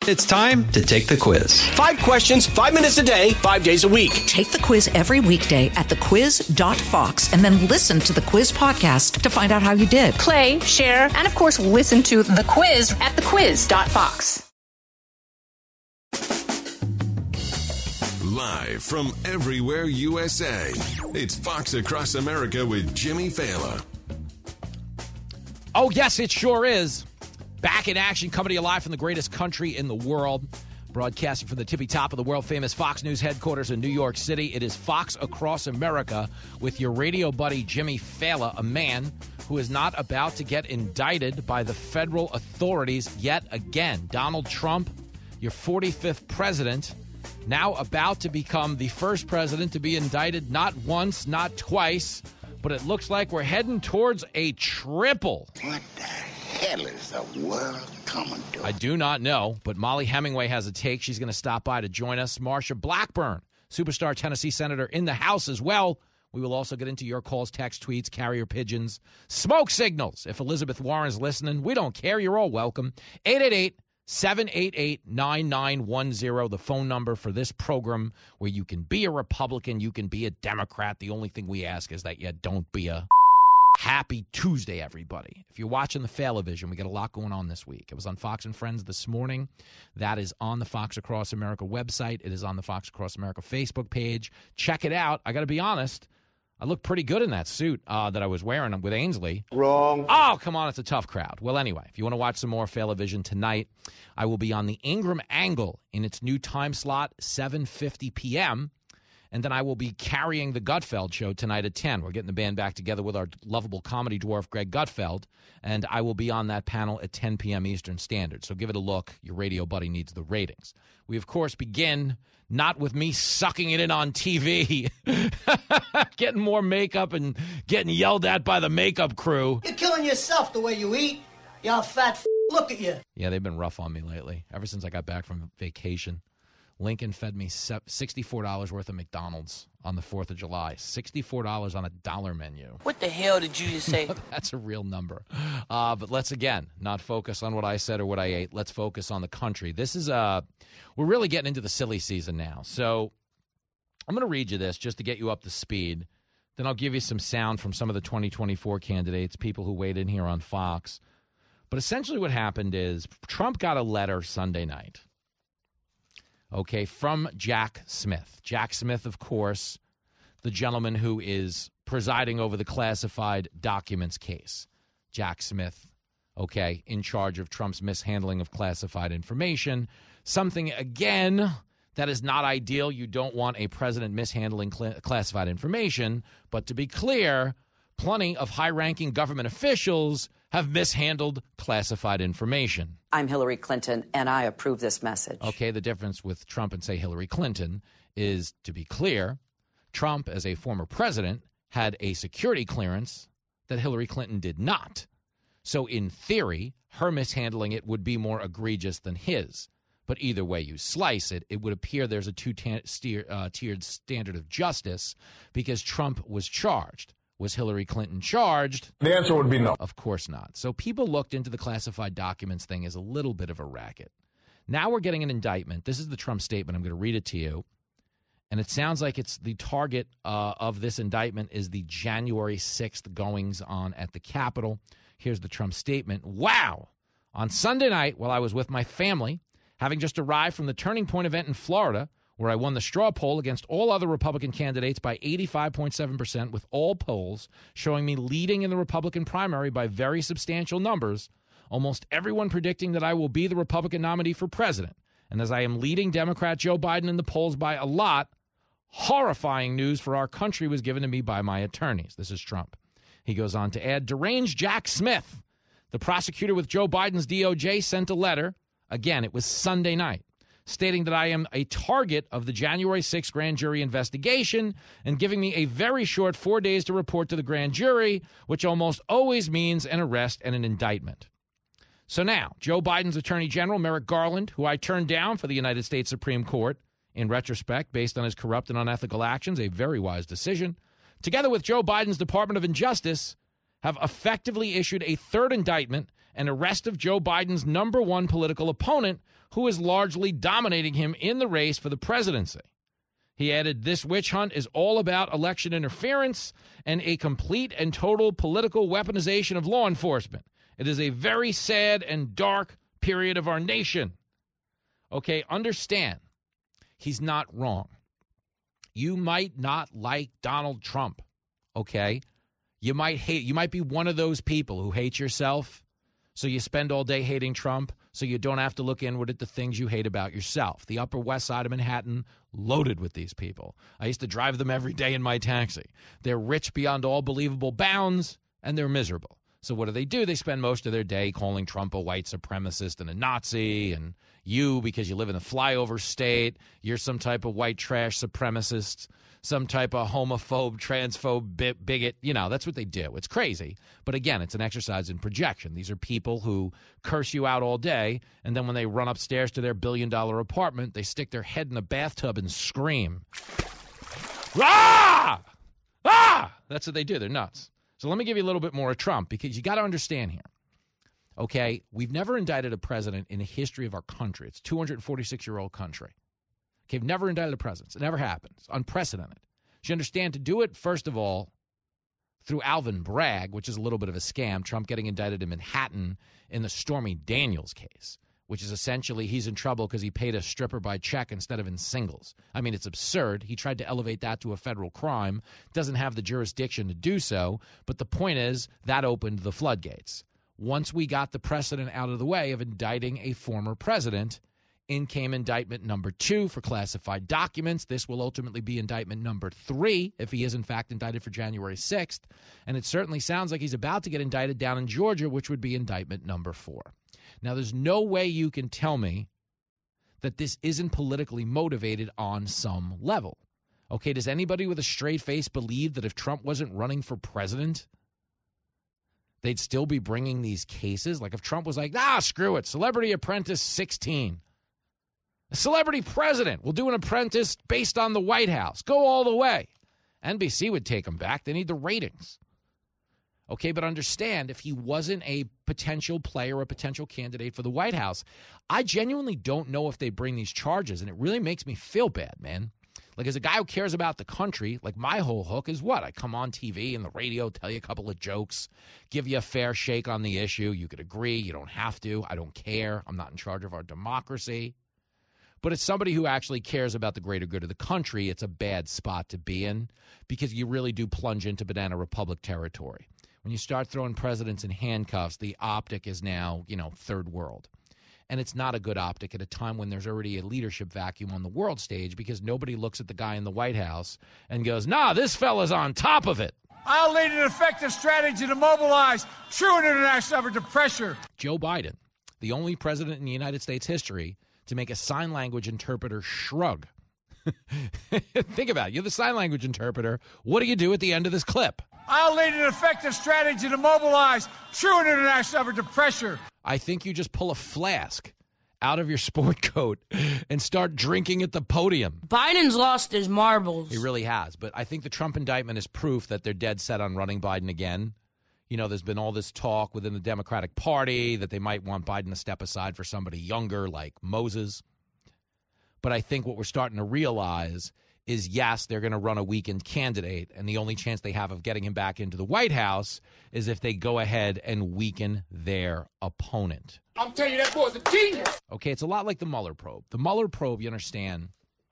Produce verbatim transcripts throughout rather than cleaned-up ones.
It's time to take the quiz. Five questions, five minutes a day, five days a week. Take the quiz every weekday at the quiz dot fox and then listen to the quiz podcast to find out how you did. Play, share, and of course, listen to the quiz at the quiz dot fox. Live from everywhere U S A, it's Fox Across America with Jimmy Fallon. Oh, yes, it sure is. Back in action, coming to you live from the greatest country in the world. Broadcasting from the tippy top of the world-famous Fox News headquarters in New York City, it is Fox Across America with your radio buddy Jimmy Fallon, a man who is not about to get indicted by the federal authorities yet again. Donald Trump, your forty-fifth president, now about to become the first president to be indicted not once, not twice, but it looks like we're heading towards a triple. What the hell is the world coming to? I do not know, but Molly Hemingway has a take. She's going to stop by to join us. Marsha Blackburn, superstar Tennessee senator, in the house as well. We will also get into your calls, text, tweets, carrier pigeons, smoke signals. If Elizabeth Warren's listening, we don't care. You're all welcome. eight eight eight, seven eight eight, nine nine one zero, the phone number for this program where you can be a Republican, you can be a Democrat. The only thing we ask is that you don't be a... Happy Tuesday, everybody. If you're watching the Fallon-vision, we got a lot going on this week. It was on Fox and Friends this morning. That is on the Fox Across America website. It is on the Fox Across America Facebook page. Check it out. I got to be honest, I look pretty good in that suit uh, that I was wearing with Ainsley. Wrong. Oh, come on. It's a tough crowd. Well, anyway, if you want to watch some more Fallon-vision tonight, I will be on the Ingram Angle in its new time slot, seven fifty p.m., and then I will be carrying the Gutfeld show tonight at ten. We're getting the band back together with our lovable comedy dwarf, Greg Gutfeld, and I will be on that panel at ten p.m. Eastern Standard. So give it a look. Your radio buddy needs the ratings. We, of course, begin not with me sucking it in on T V, getting more makeup and getting yelled at by the makeup crew. You're killing yourself the way you eat. Y'all fat f***. Look at you. Yeah, they've been rough on me lately, ever since I got back from vacation. Lincoln fed me sixty-four dollars worth of McDonald's on the fourth of July. sixty-four dollars on a dollar menu. What the hell did you just say? That's a real number. Uh, but let's, again, not focus on what I said or what I ate. Let's focus on the country. This is, uh, we're really getting into the silly season now. So I'm going to read you this just to get you up to speed. Then I'll give you some sound from some of the twenty twenty-four candidates, people who weighed in here on Fox. But essentially what happened is Trump got a letter Sunday night. Okay, from Jack Smith. Jack Smith, of course, the gentleman who is presiding over the classified documents case. Jack Smith, okay, in charge of Trump's mishandling of classified information. Something, again, that is not ideal. You don't want a president mishandling cl- classified information. But to be clear, plenty of high-ranking government officials have mishandled classified information. I'm Hillary Clinton, and I approve this message. Okay, the difference with Trump and, say, Hillary Clinton is, to be clear, Trump, as a former president, had a security clearance that Hillary Clinton did not. So, in theory, her mishandling it would be more egregious than his. But either way you slice it, it would appear there's a two-tiered uh, tiered standard of justice because Trump was charged. Was Hillary Clinton charged? The answer would be no. Of course not. So people looked into the classified documents thing as a little bit of a racket. Now we're getting an indictment. This is the Trump statement. I'm going to read it to you. And it sounds like it's the target uh, of this indictment is the January sixth goings on at the Capitol. Here's the Trump statement. Wow! On Sunday night, while I was with my family, having just arrived from the Turning Point event in Florida, where I won the straw poll against all other Republican candidates by eighty-five point seven percent, with all polls showing me leading in the Republican primary by very substantial numbers, almost everyone predicting that I will be the Republican nominee for president. And as I am leading Democrat Joe Biden in the polls by a lot, horrifying news for our country was given to me by my attorneys. This is Trump. He goes on to add, deranged Jack Smith, the prosecutor with Joe Biden's D O J, sent a letter. Again, it was Sunday night, stating that I am a target of the January sixth grand jury investigation and giving me a very short four days to report to the grand jury, which almost always means an arrest and an indictment. So now, Joe Biden's Attorney General, Merrick Garland, who I turned down for the United States Supreme Court, in retrospect, based on his corrupt and unethical actions, a very wise decision, together with Joe Biden's Department of Injustice, have effectively issued a third indictment and arrest of Joe Biden's number one political opponent, who is largely dominating him in the race for the presidency. He added, this witch hunt is all about election interference and a complete and total political weaponization of law enforcement. It is a very sad and dark period of our nation. Okay, understand, he's not wrong. You might not like Donald Trump, okay? You might hate, you might be one of those people who hate yourself, so you spend all day hating Trump, so you don't have to look inward at the things you hate about yourself. The Upper West Side of Manhattan, loaded with these people. I used to drive them every day in my taxi. They're rich beyond all believable bounds, and they're miserable. So what do they do? They spend most of their day calling Trump a white supremacist and a Nazi, and you, because you live in a flyover state, you're some type of white trash supremacist, some type of homophobe, transphobe, bi- bigot. You know, that's what they do. It's crazy. But again, it's an exercise in projection. These are people who curse you out all day, and then when they run upstairs to their billion-dollar apartment, they stick their head in the bathtub and scream. Ah! Ah! That's what they do. They're nuts. So let me give you a little bit more of Trump, because you got to understand here. Okay, we've never indicted a president in the history of our country. It's a two hundred forty-six-year-old country. Okay, we've never indicted a president. It never happened. It's unprecedented. You understand, to do it, first of all, through Alvin Bragg, which is a little bit of a scam, Trump getting indicted in Manhattan in the Stormy Daniels case, which is essentially he's in trouble because he paid a stripper by check instead of in singles. I mean, it's absurd. He tried to elevate that to a federal crime. Doesn't have the jurisdiction to do so. But the point is, that opened the floodgates. Once we got the precedent out of the way of indicting a former president, in came indictment number two for classified documents. This will ultimately be indictment number three if he is, in fact, indicted for January sixth. And it certainly sounds like he's about to get indicted down in Georgia, which would be indictment number four. Now, there's no way you can tell me that this isn't politically motivated on some level. Okay, does anybody with a straight face believe that if Trump wasn't running for president, they'd still be bringing these cases? Like if Trump was like, ah, screw it, Celebrity Apprentice sixteen. A celebrity president will do an apprentice based on the White House. Go all the way. N B C would take him back. They need the ratings. Okay, but understand, if he wasn't a potential player, a potential candidate for the White House, I genuinely don't know if they bring these charges, and it really makes me feel bad, man. Like, as a guy who cares about the country, like, my whole hook is what? I come on T V and the radio, tell you a couple of jokes, give you a fair shake on the issue. You could agree. You don't have to. I don't care. I'm not in charge of our democracy. But as somebody who actually cares about the greater good of the country, it's a bad spot to be in, because you really do plunge into Banana Republic territory. When you start throwing presidents in handcuffs, the optic is now, you know, third world. And it's not a good optic at a time when there's already a leadership vacuum on the world stage, because nobody looks at the guy in the White House and goes, nah, this fella's on top of it. I'll lead an effective strategy to mobilize true international effort to pressure. Joe Biden, the only president in the United States history to make a sign language interpreter shrug. Think about it. You're the sign language interpreter. What do you do at the end of this clip? I'll lead an effective strategy to mobilize true international effort to pressure. I think you just pull a flask out of your sport coat and start drinking at the podium. Biden's lost his marbles. He really has. But I think the Trump indictment is proof that they're dead set on running Biden again. You know, there's been all this talk within the Democratic Party that they might want Biden to step aside for somebody younger like Moses. But I think what we're starting to realize is, yes, they're going to run a weakened candidate, and the only chance they have of getting him back into the White House is if they go ahead and weaken their opponent. I'm telling you, that boy's a genius. Okay, it's a lot like the Mueller probe. The Mueller probe, you understand,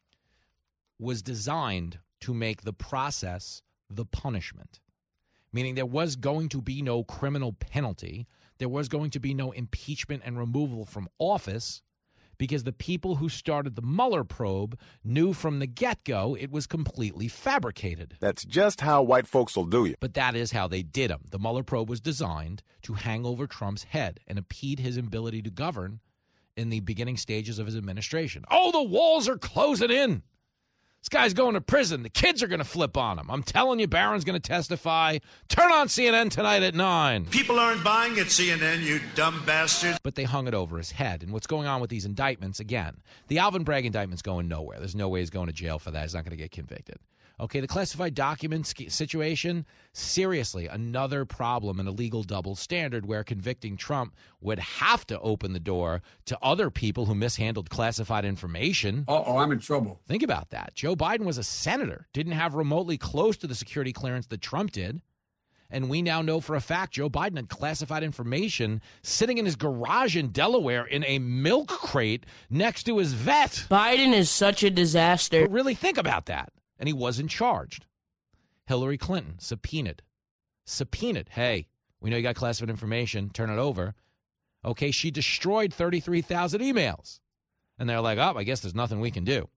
was designed to make the process the punishment, meaning there was going to be no criminal penalty. There was going to be no impeachment and removal from office, because the people who started the Mueller probe knew from the get-go it was completely fabricated. That's just how white folks will do you. But that is how they did him. The Mueller probe was designed to hang over Trump's head and impede his ability to govern in the beginning stages of his administration. Oh, the walls are closing in. This guy's going to prison. The kids are going to flip on him. I'm telling you, Barron's going to testify. Turn on C N N tonight at nine. People aren't buying at C N N, you dumb bastards. But they hung it over his head. And what's going on with these indictments, again, the Alvin Bragg indictment's going nowhere. There's no way he's going to jail for that. He's not going to get convicted. Okay, the classified documents situation, seriously, another problem, an illegal double standard where convicting Trump would have to open the door to other people who mishandled classified information. Uh-oh, I'm in trouble. Think about that. Joe Biden was a senator, didn't have remotely close to the security clearance that Trump did. And we now know for a fact Joe Biden had classified information sitting in his garage in Delaware in a milk crate next to his vet. Biden is such a disaster. But really think about that. And he wasn't charged. Hillary Clinton, subpoenaed. Subpoenaed. Hey, we know you got classified information. Turn it over. Okay, she destroyed thirty-three thousand emails. And they're like, oh, I guess there's nothing we can do.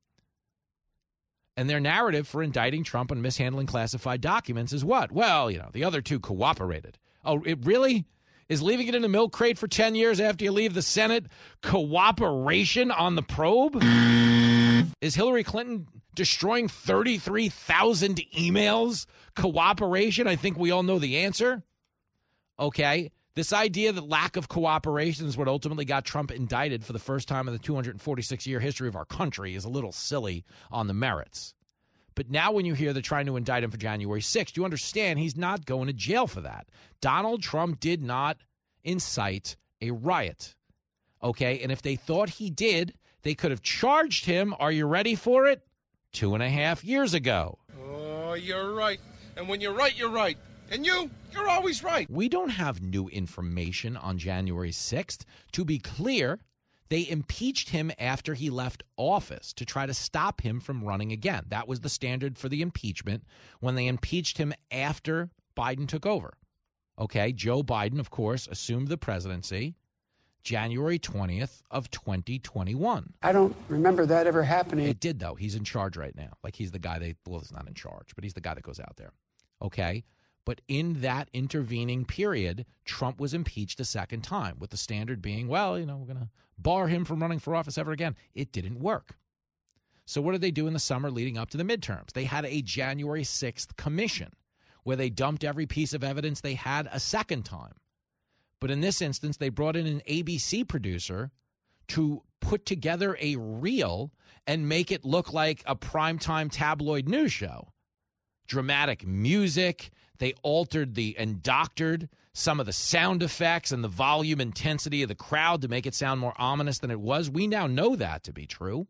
And their narrative for indicting Trump on mishandling classified documents is what? Well, you know, the other two cooperated. Oh, it really? Is leaving it in a milk crate for ten years after you leave the Senate cooperation on the probe? Is Hillary Clinton destroying thirty-three thousand emails cooperation? I think we all know the answer. Okay. This idea that lack of cooperation is what ultimately got Trump indicted for the first time in the two hundred forty-six year history of our country is a little silly on the merits. But now when you hear they're trying to indict him for January sixth, you understand he's not going to jail for that. Donald Trump did not incite a riot. Okay, and if they thought he did, they could have charged him, are you ready for it? Two and a half years ago. Oh, you're right. And when you're right, you're right. And you, you're always right. We don't have new information on January sixth. To be clear, they impeached him after he left office to try to stop him from running again. That was the standard for the impeachment when they impeached him after Biden took over. Okay, Joe Biden, of course, assumed the presidency January twentieth of twenty twenty-one. I don't remember that ever happening. It did, though. He's in charge right now. Like, he's the guy they, well, he's not in charge, but he's the guy that goes out there. Okay? But in that intervening period, Trump was impeached a second time, with the standard being, well, you know, we're going to bar him from running for office ever again. It didn't work. So what did they do in the summer leading up to the midterms? They had a January sixth commission where they dumped every piece of evidence they had a second time. But in this instance, they brought in an A B C producer to put together a reel and make it look like a primetime tabloid news show. Dramatic music. They altered the and doctored some of the sound effects and the volume intensity of the crowd to make it sound more ominous than it was. We now know that to be true.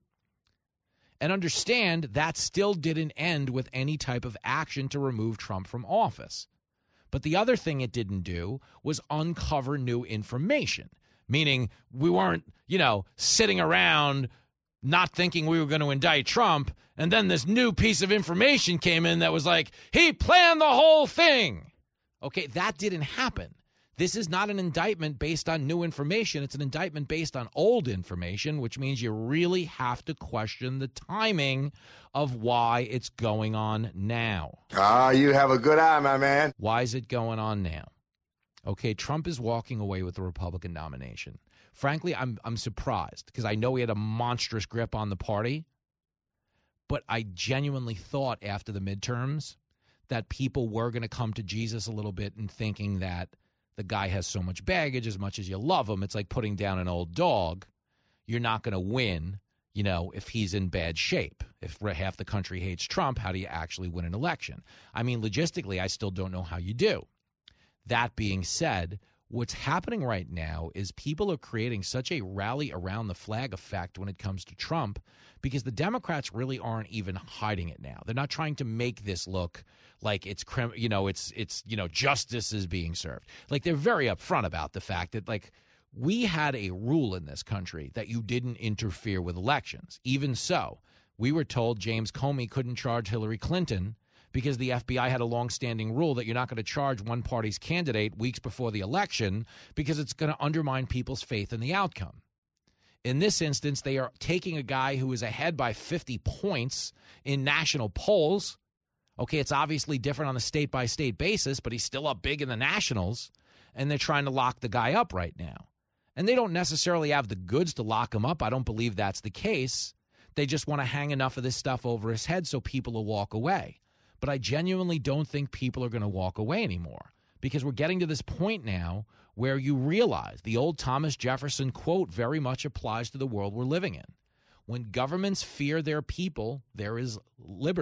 And understand that still didn't end with any type of action to remove Trump from office. But the other thing it didn't do was uncover new information, meaning we weren't, you know, sitting around not thinking we were going to indict Trump, and then this new piece of information came in that was like, he planned the whole thing. Okay, that didn't happen. This is not an indictment based on new information. It's an indictment based on old information, which means you really have to question the timing of why it's going on now. Ah, you have a good eye, my man. Why is it going on now? Okay, Trump is walking away with the Republican nomination. Frankly, I'm I'm surprised because I know he had a monstrous grip on the party, but I genuinely thought after the midterms that people were going to come to Jesus a little bit and thinking that the guy has so much baggage. As much as you love him, it's like putting down an old dog. You're not going to win, you know, if he's in bad shape. If half the country hates Trump, how do you actually win an election? I mean, logistically, I still don't know how you do. That being said, what's happening right now is people are creating such a rally around the flag effect when it comes to Trump because the Democrats really aren't even hiding it now. They're not trying to make this look like it's, you know, it's, it's, you know, justice is being served. Like, they're very upfront about the fact that, like, we had a rule in this country that you didn't interfere with elections. Even so, we were told James Comey couldn't charge Hillary Clinton because the F B I had a longstanding rule that you're not going to charge one party's candidate weeks before the election because it's going to undermine people's faith in the outcome. In this instance, they are taking a guy who is ahead by fifty points in national polls. Okay, it's obviously different on a state-by-state basis, but he's still up big in the nationals, and they're trying to lock the guy up right now. And they don't necessarily have the goods to lock him up. I don't believe that's the case. They just want to hang enough of this stuff over his head so people will walk away. But I genuinely don't think people are going to walk away anymore because we're getting to this point now where you realize the old Thomas Jefferson quote very much applies to the world we're living in. When governments fear their people, there is liberty.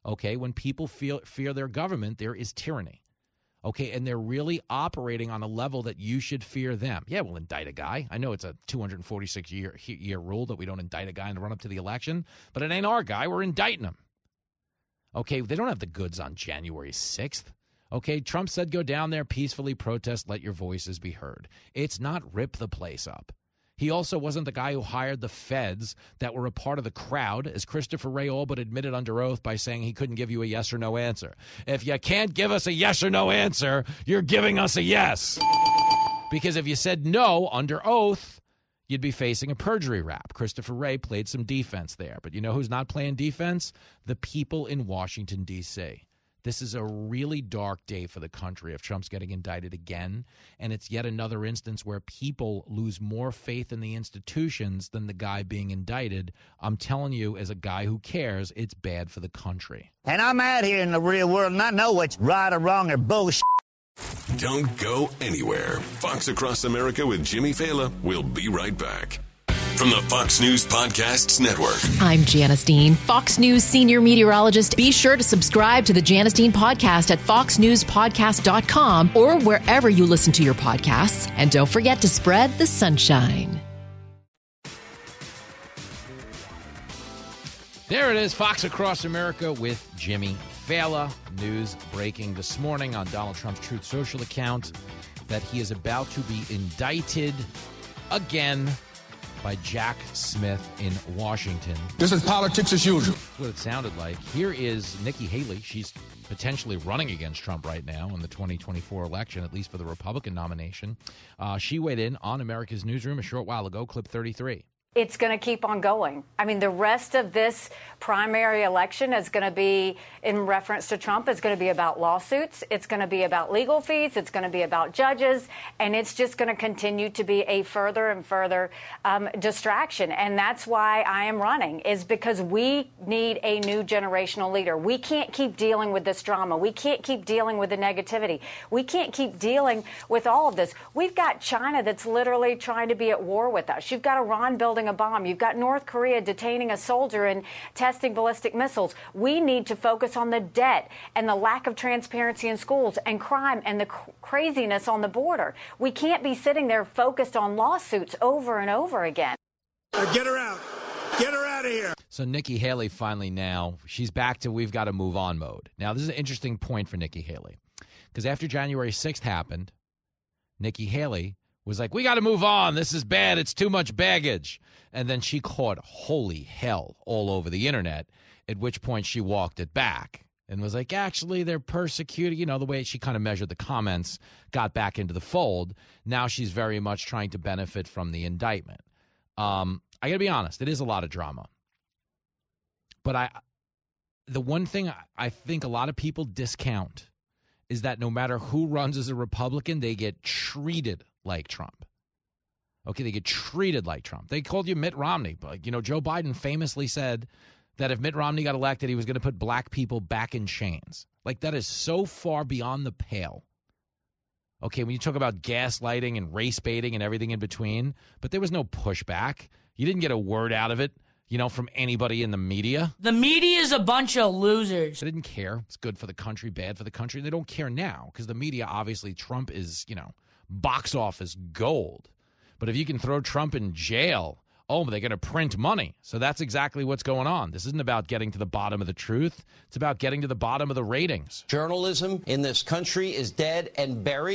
Okay, when people feel fear their government, there is tyranny. Okay, and they're really operating on a level that you should fear them. Yeah, we'll indict a guy. I know it's a two hundred forty-six year year rule that we don't indict a guy in the run up to the election, but it ain't our guy. We're indicting him. Okay, they don't have the goods on January sixth. Okay, Trump said go down there, peacefully protest, let your voices be heard. It's not rip the place up. He also wasn't the guy who hired the feds that were a part of the crowd, as Christopher Wray all but admitted under oath by saying he couldn't give you a yes or no answer. If you can't give us a yes or no answer, you're giving us a yes. Because if you said no under oath, you'd be facing a perjury rap. Christopher Wray played some defense there. But you know who's not playing defense? The people in Washington, D C This is a really dark day for the country if Trump's getting indicted again, and it's yet another instance where people lose more faith in the institutions than the guy being indicted. I'm telling you, as a guy who cares, it's bad for the country. And I'm out here in the real world, and I know what's right or wrong or bullshit. Don't go anywhere. Fox Across America with Jimmy Fallon. We'll be right back. From the Fox News Podcasts Network. I'm Janice Dean, Fox News senior meteorologist. Be sure to subscribe to the Janice Dean podcast at fox news podcast dot com or wherever you listen to your podcasts. And don't forget to spread the sunshine. There it is, Fox Across America with Jimmy Fallon. News breaking this morning on Donald Trump's Truth Social account that he is about to be indicted again by Jack Smith in Washington. This is politics as usual. That's what it sounded like. Here is Nikki Haley. She's potentially running against Trump right now in the twenty twenty-four election, at least for the Republican nomination. Uh, she weighed in on America's Newsroom a short while ago, clip thirty-three. It's going to keep on going. I mean, the rest of this primary election is going to be, in reference to Trump, it's going to be about lawsuits. It's going to be about legal fees. It's going to be about judges. And it's just going to continue to be a further and further um, distraction. And that's why I am running, is because we need a new generational leader. We can't keep dealing with this drama. We can't keep dealing with the negativity. We can't keep dealing with all of this. We've got China that's literally trying to be at war with us. You've got Iran building a bomb. You've got North Korea detaining a soldier and testing ballistic missiles. We need to focus on the debt and the lack of transparency in schools and crime and the cr- craziness on the border. We can't be sitting there focused on lawsuits over and over again. Get her out. Get her out of here. So Nikki Haley finally now, she's back to we've got to move on mode. Now, this is an interesting point for Nikki Haley, because after January sixth happened, Nikki Haley was like, we got to move on. This is bad. It's too much baggage. And then she caught holy hell all over the internet, at which point she walked it back and was like, actually, they're persecuting. You know, the way she kind of measured the comments, got back into the fold. Now she's very much trying to benefit from the indictment. Um, I got to be honest, it is a lot of drama. But I, the one thing I think a lot of people discount is that no matter who runs as a Republican, they get treated like Trump. Okay, they get treated like Trump. They called you Mitt Romney. But, you know, Joe Biden famously said that if Mitt Romney got elected, he was going to put black people back in chains. Like, that is so far beyond the pale. Okay, when you talk about gaslighting and race baiting and everything in between, but there was no pushback. You didn't get a word out of it, you know, from anybody in the media. The media is a bunch of losers. They didn't care. It's good for the country, bad for the country. They don't care now because the media, obviously, Trump is, you know, box office gold. But if you can throw Trump in jail, oh, they're going to print money. So that's exactly what's going on. This isn't about getting to the bottom of the truth. It's about getting to the bottom of the ratings. Journalism in this country is dead and buried.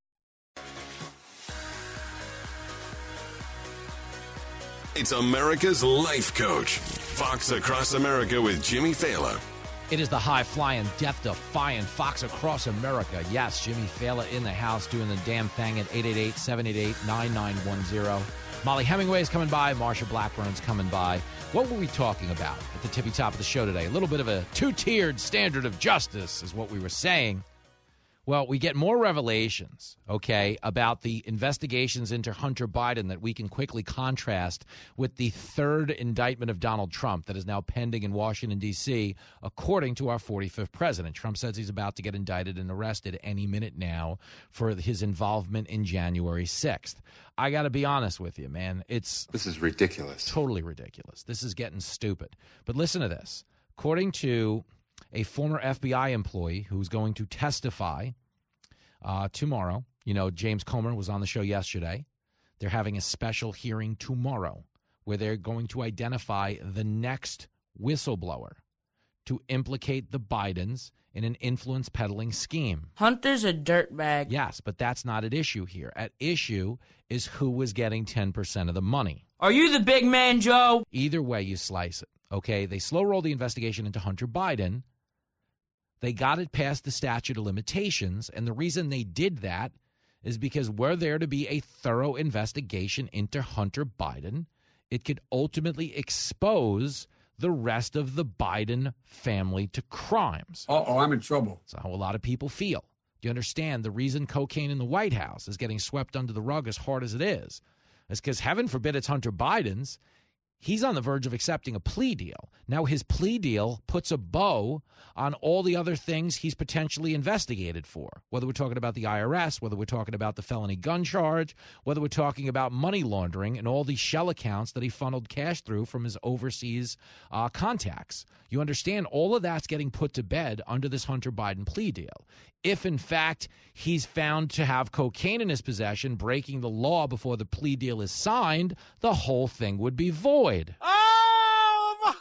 It's America's Life Coach. Fox Across America with Jimmy Fallon. It is the high-flying, death-defying Fox Across America. Yes, Jimmy Fallon in the house doing the damn thing at eight eight eight, seven eight eight, nine nine one zero. Molly Hemingway is coming by. Marsha Blackburn's coming by. What were we talking about at the tippy top of the show today? A little bit of a two-tiered standard of justice is what we were saying. Well, we get more revelations, okay, about the investigations into Hunter Biden that we can quickly contrast with the third indictment of Donald Trump that is now pending in Washington, D C, according to our forty-fifth president. Trump says he's about to get indicted and arrested any minute now for his involvement in January sixth. I got to be honest with you, man. It's This is ridiculous. Totally ridiculous. This is getting stupid. But listen to this. According to a former F B I employee who's going to testify uh, tomorrow. You know, James Comer was on the show yesterday. They're having a special hearing tomorrow where they're going to identify the next whistleblower to implicate the Bidens in an influence peddling scheme. Hunter's a dirtbag. Yes, but that's not at issue here. At issue is who was getting ten percent of the money. Are you the big man, Joe? Either way you slice it, okay? They slow-rolled the investigation into Hunter Biden. They got it past the statute of limitations, and the reason they did that is because were there to be a thorough investigation into Hunter Biden, it could ultimately expose the rest of the Biden family to crimes. Uh-oh, I'm in trouble. That's how a lot of people feel. Do you understand the reason cocaine in the White House is getting swept under the rug as hard as it is? It's because, heaven forbid, it's Hunter Biden's. He's on the verge of accepting a plea deal. Now, his plea deal puts a bow on all the other things he's potentially investigated for, whether we're talking about the I R S, whether we're talking about the felony gun charge, whether we're talking about money laundering and all these shell accounts that he funneled cash through from his overseas uh, contacts. You understand, all of that's getting put to bed under this Hunter Biden plea deal. If, in fact, he's found to have cocaine in his possession, breaking the law before the plea deal is signed, the whole thing would be void. Oh,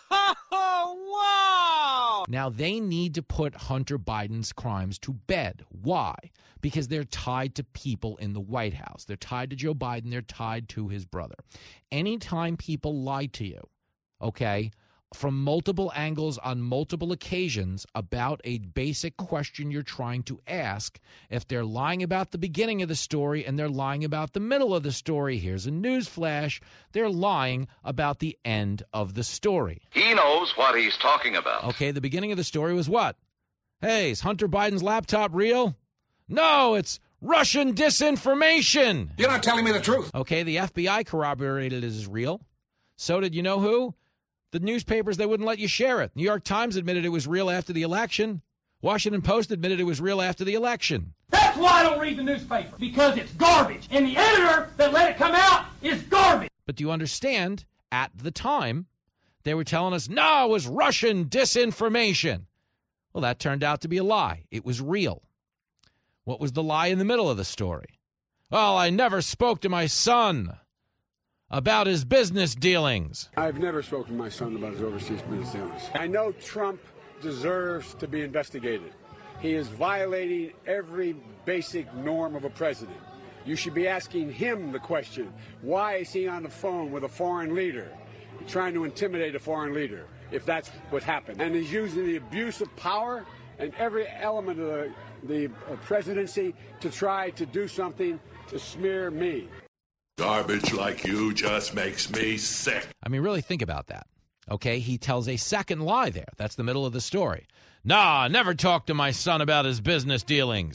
wow! Now, they need to put Hunter Biden's crimes to bed. Why? Because they're tied to people in the White House. They're tied to Joe Biden. They're tied to his brother. Anytime people lie to you, okay, from multiple angles on multiple occasions about a basic question you're trying to ask, if they're lying about the beginning of the story and they're lying about the middle of the story, here's a news flash, they're lying about the end of the story. He knows what he's talking about. Okay, the beginning of the story was what? Hey, is Hunter Biden's laptop real? No, it's Russian disinformation. You're not telling me the truth. Okay, the F B I corroborated it as real. So did you know who? The newspapers, they wouldn't let you share it. New York Times admitted it was real after the election. Washington Post admitted it was real after the election. That's why I don't read the newspaper, because it's garbage. And the editor that let it come out is garbage. But do you understand, at the time, they were telling us, no, it was Russian disinformation. Well, that turned out to be a lie. It was real. What was the lie in the middle of the story? Well, I never spoke to my son about his business dealings. I've never spoken to my son about his overseas business dealings. I know Trump deserves to be investigated. He is violating every basic norm of a president. You should be asking him the question, why is he on the phone with a foreign leader, trying to intimidate a foreign leader, if that's what happened? And he's using the abuse of power and every element of the, the presidency to try to do something to smear me. Garbage like you just makes me sick. I mean, really think about that. Okay, he tells a second lie there. That's the middle of the story. Nah, never talked to my son about his business dealings.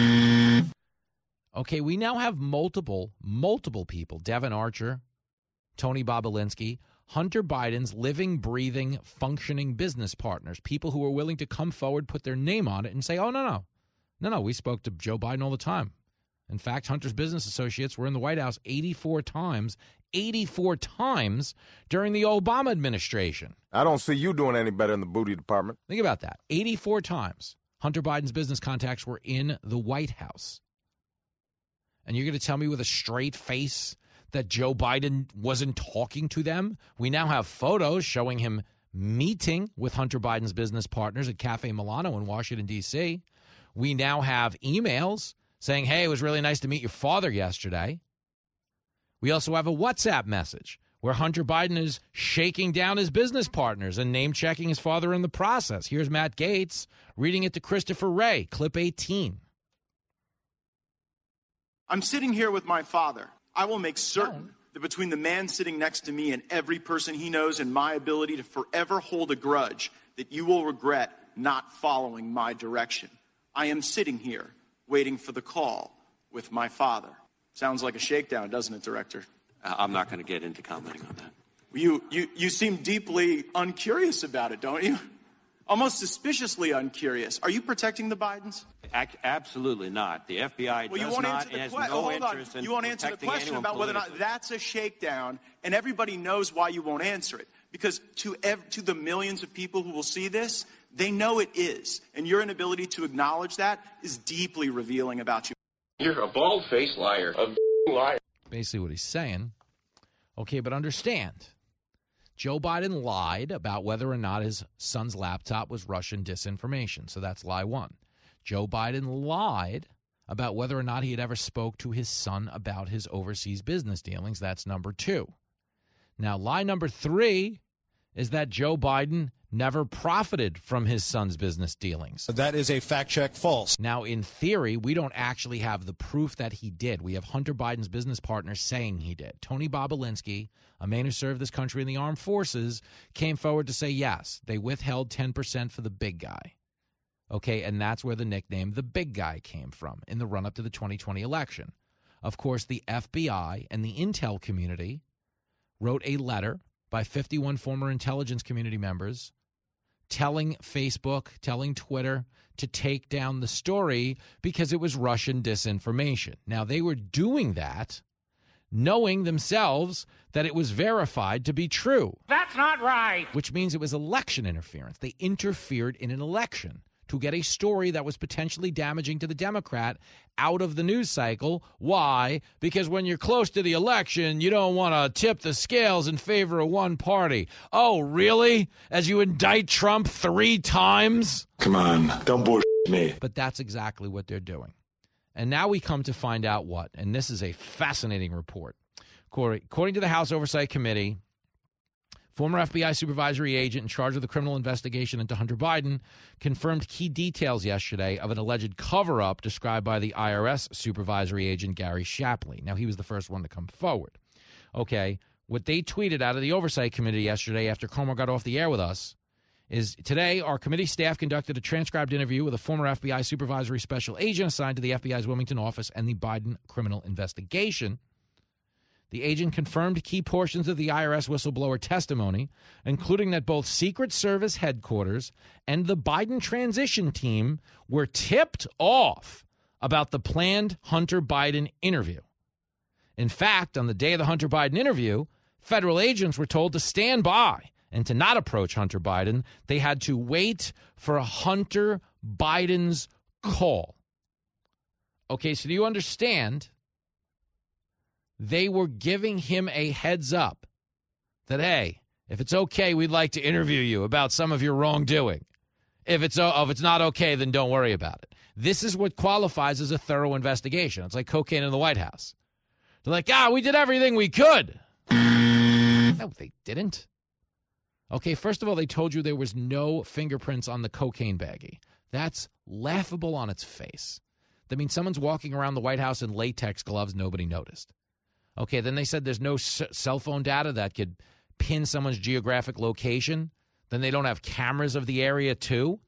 Okay, we now have multiple, multiple people, Devin Archer, Tony Bobulinski, Hunter Biden's living, breathing, functioning business partners, people who are willing to come forward, put their name on it, and say, oh, no, no. No, no, we spoke to Joe Biden all the time. In fact, Hunter's business associates were in the White House eighty-four times, eighty-four times during the Obama administration. I don't see you doing any better in the booty department. Think about that. eighty-four times Hunter Biden's business contacts were in the White House. And you're going to tell me with a straight face that Joe Biden wasn't talking to them? We now have photos showing him meeting with Hunter Biden's business partners at Cafe Milano in Washington, D C. We now have emails saying, hey, it was really nice to meet your father yesterday. We also have a WhatsApp message where Hunter Biden is shaking down his business partners and name-checking his father in the process. Here's Matt Gaetz reading it to Christopher Wray, clip eighteen. I'm sitting here with my father. I will make certain that between the man sitting next to me and every person he knows and my ability to forever hold a grudge, that you will regret not following my direction. I am sitting here waiting for the call with my father. Sounds like a shakedown, doesn't it, Director? Uh, I'm not going to get into commenting on that. You, you, you seem deeply uncurious about it, don't you? Almost suspiciously uncurious. Are you protecting the Bidens? Ac- absolutely not. The F B I well, does you won't not answer the and has que- no oh, hold interest on. in You won't answer the question about whether or not that's a shakedown, and everybody knows why you won't answer it. Because to ev- to the millions of people who will see this, They know it is, and your inability to acknowledge that is deeply revealing about you. You're a bald-faced liar, a liar. Basically what he's saying, okay, but understand, Joe Biden lied about whether or not his son's laptop was Russian disinformation. So that's lie one. Joe Biden lied about whether or not he had ever spoke to his son about his overseas business dealings. That's number two. Now, lie number three is that Joe Biden never profited from his son's business dealings. That is a fact check false. Now, in theory, we don't actually have the proof that he did. We have Hunter Biden's business partner saying he did. Tony Bobolinsky, a man who served this country in the armed forces, came forward to say, yes, they withheld ten percent for the big guy. Okay, and that's where the nickname the big guy came from in the run-up to the twenty twenty election. Of course, the F B I and the intel community wrote a letter by fifty-one former intelligence community members telling Facebook, telling Twitter to take down the story because it was Russian disinformation. Now, they were doing that knowing themselves that it was verified to be true. That's not right. Which means it was election interference. They interfered in an election to get a story that was potentially damaging to the Democrat out of the news cycle. Why? Because when you're close to the election, you don't want to tip the scales in favor of one party. Oh, really? As you indict Trump three times? Come on, don't bullshit me. But that's exactly what they're doing. And now we come to find out what, and this is a fascinating report. According to the House Oversight Committee, former F B I supervisory agent in charge of the criminal investigation into Hunter Biden confirmed key details yesterday of an alleged cover-up described by the I R S supervisory agent Gary Shapley. Now, he was the first one to come forward. Okay, what they tweeted out of the Oversight Committee yesterday after Comer got off the air with us is, today our committee staff conducted a transcribed interview with a former F B I supervisory special agent assigned to the F B I's Wilmington office and the Biden criminal investigation. The agent confirmed key portions of the I R S whistleblower testimony, including that both Secret Service headquarters and the Biden transition team were tipped off about the planned Hunter Biden interview. In fact, on the day of the Hunter Biden interview, federal agents were told to stand by and to not approach Hunter Biden. They had to wait for Hunter Biden's call. Okay, so do you understand? They were giving him a heads up that, hey, if it's okay, we'd like to interview you about some of your wrongdoing. If it's, oh, if it's not okay, then don't worry about it. This is what qualifies as a thorough investigation. It's like cocaine in the White House. They're like, ah, we did everything we could. No, they didn't. Okay, first of all, they told you there was no fingerprints on the cocaine baggie. That's laughable on its face. That means someone's walking around the White House in latex gloves, nobody noticed. Okay, then they said there's no s- cell phone data that could pin someone's geographic location. Then they don't have cameras of the area, too.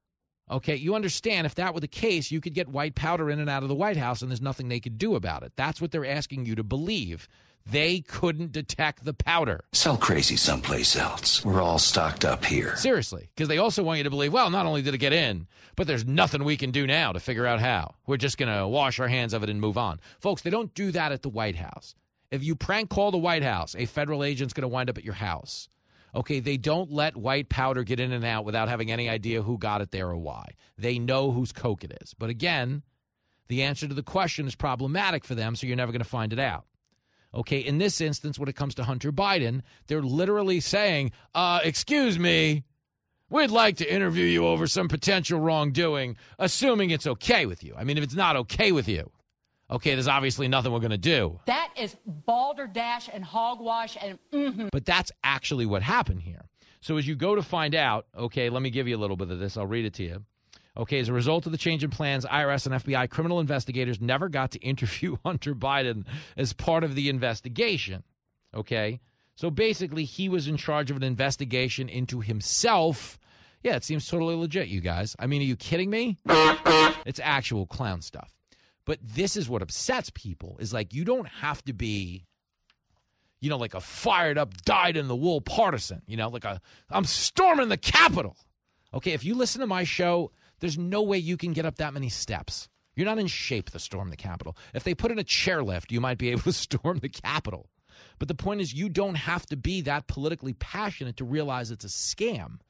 Okay, you understand if that were the case, you could get white powder in and out of the White House, and there's nothing they could do about it. That's what they're asking you to believe. They couldn't detect the powder. Sell crazy someplace else. We're all stocked up here. Seriously, because they also want you to believe, well, not only did it get in, but there's nothing we can do now to figure out how. We're just going to wash our hands of it and move on. Folks, they don't do that at the White House. If you prank call the White House, a federal agent's going to wind up at your house. Okay, they don't let white powder get in and out without having any idea who got it there or why. They know whose coke it is. But again, the answer to the question is problematic for them, so you're never going to find it out. Okay, in this instance, when it comes to Hunter Biden, they're literally saying, uh, excuse me, we'd like to interview you over some potential wrongdoing, assuming it's okay with you. I mean, if it's not okay with you, okay, there's obviously nothing we're going to do. That is balderdash and hogwash and mm-hmm. But that's actually what happened here. So as you go to find out, okay, let me give you a little bit of this. I'll read it to you. Okay, as a result of the change in plans, I R S and F B I criminal investigators never got to interview Hunter Biden as part of the investigation. Okay, so basically he was in charge of an investigation into himself. Yeah, it seems totally legit, you guys. I mean, are you kidding me? It's actual clown stuff. But this is what upsets people, is like you don't have to be, you know, like a fired up, dyed-in-the-wool partisan, you know, like a, I'm storming the Capitol. Okay, if you listen to my show, there's no way you can get up that many steps. You're not in shape to storm the Capitol. If they put in a chairlift, you might be able to storm the Capitol. But the point is you don't have to be that politically passionate to realize it's a scam.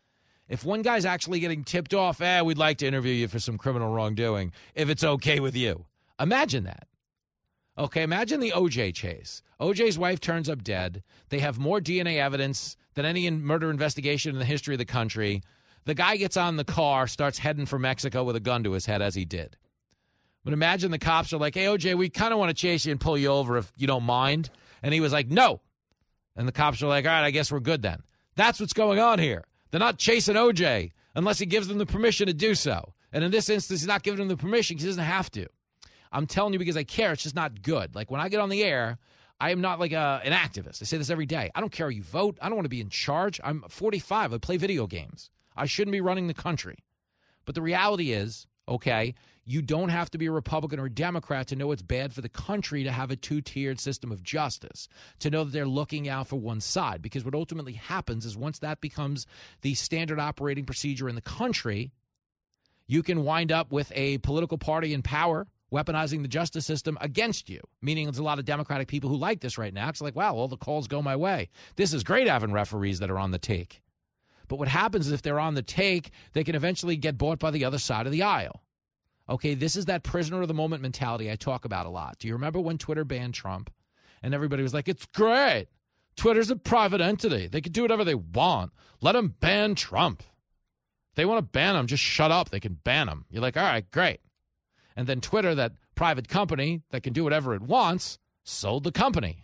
If one guy's actually getting tipped off, eh, we'd like to interview you for some criminal wrongdoing, if it's okay with you. Imagine that. Okay, imagine the O J chase. O J's wife turns up dead. They have more D N A evidence than any murder investigation in the history of the country. The guy gets on the car, starts heading for Mexico with a gun to his head as he did. But imagine the cops are like, hey, O J, we kind of want to chase you and pull you over if you don't mind. And he was like, no. And the cops are like, all right, I guess we're good then. That's what's going on here. They're not chasing O J unless he gives them the permission to do so. And in this instance, he's not giving them the permission because he doesn't have to. I'm telling you because I care. It's just not good. Like when I get on the air, I am not like a, an activist. I say this every day. I don't care how you vote. I don't want to be in charge. I'm forty-five. I play video games. I shouldn't be running the country. But the reality is, okay, you don't have to be a Republican or a Democrat to know it's bad for the country to have a two-tiered system of justice, to know that they're looking out for one side. Because what ultimately happens is once that becomes the standard operating procedure in the country, you can wind up with a political party in power weaponizing the justice system against you, meaning there's a lot of Democratic people who like this right now. It's like, wow, all the calls go my way. This is great having referees that are on the take. But what happens is if they're on the take, they can eventually get bought by the other side of the aisle. Okay, this is that prisoner of the moment mentality I talk about a lot. Do you remember when Twitter banned Trump? And everybody was like, it's great. Twitter's a private entity. They can do whatever they want. Let them ban Trump. If they want to ban him, just shut up. They can ban him. You're like, all right, great. And then Twitter, that private company that can do whatever it wants, sold the company.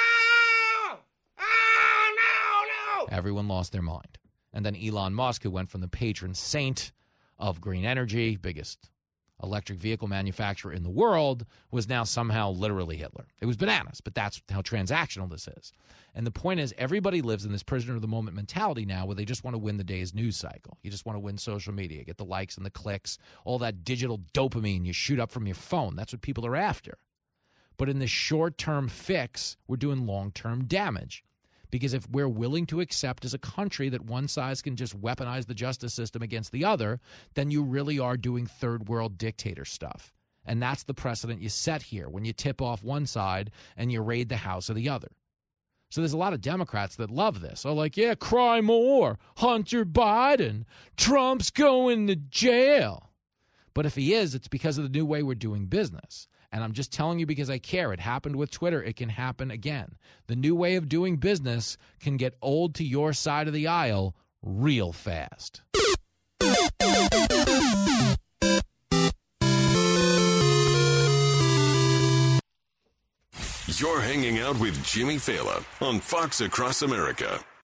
Oh! Oh, no, no! Everyone lost their mind. And then Elon Musk, who went from the patron saint of green energy, biggest electric vehicle manufacturer in the world, was now somehow literally Hitler. It was bananas, but that's how transactional this is. And the point is, everybody lives in this prisoner of the moment mentality now where they just want to win the day's news cycle. You just want to win social media, get the likes and the clicks, all that digital dopamine you shoot up from your phone. That's what people are after. But in the short-term fix, we're doing long-term damage. Because if we're willing to accept as a country that one side can just weaponize the justice system against the other, then you really are doing third world dictator stuff. And that's the precedent you set here when you tip off one side and you raid the house of the other. So there's a lot of Democrats that love this. Oh, like, yeah, cry more. Hunter Biden. Trump's going to jail. But if he is, it's because of the new way we're doing business. And I'm just telling you because I care. It happened with Twitter. It can happen again. The new way of doing business can get old to your side of the aisle real fast. You're hanging out with Jimmy Fallon on Fox Across America.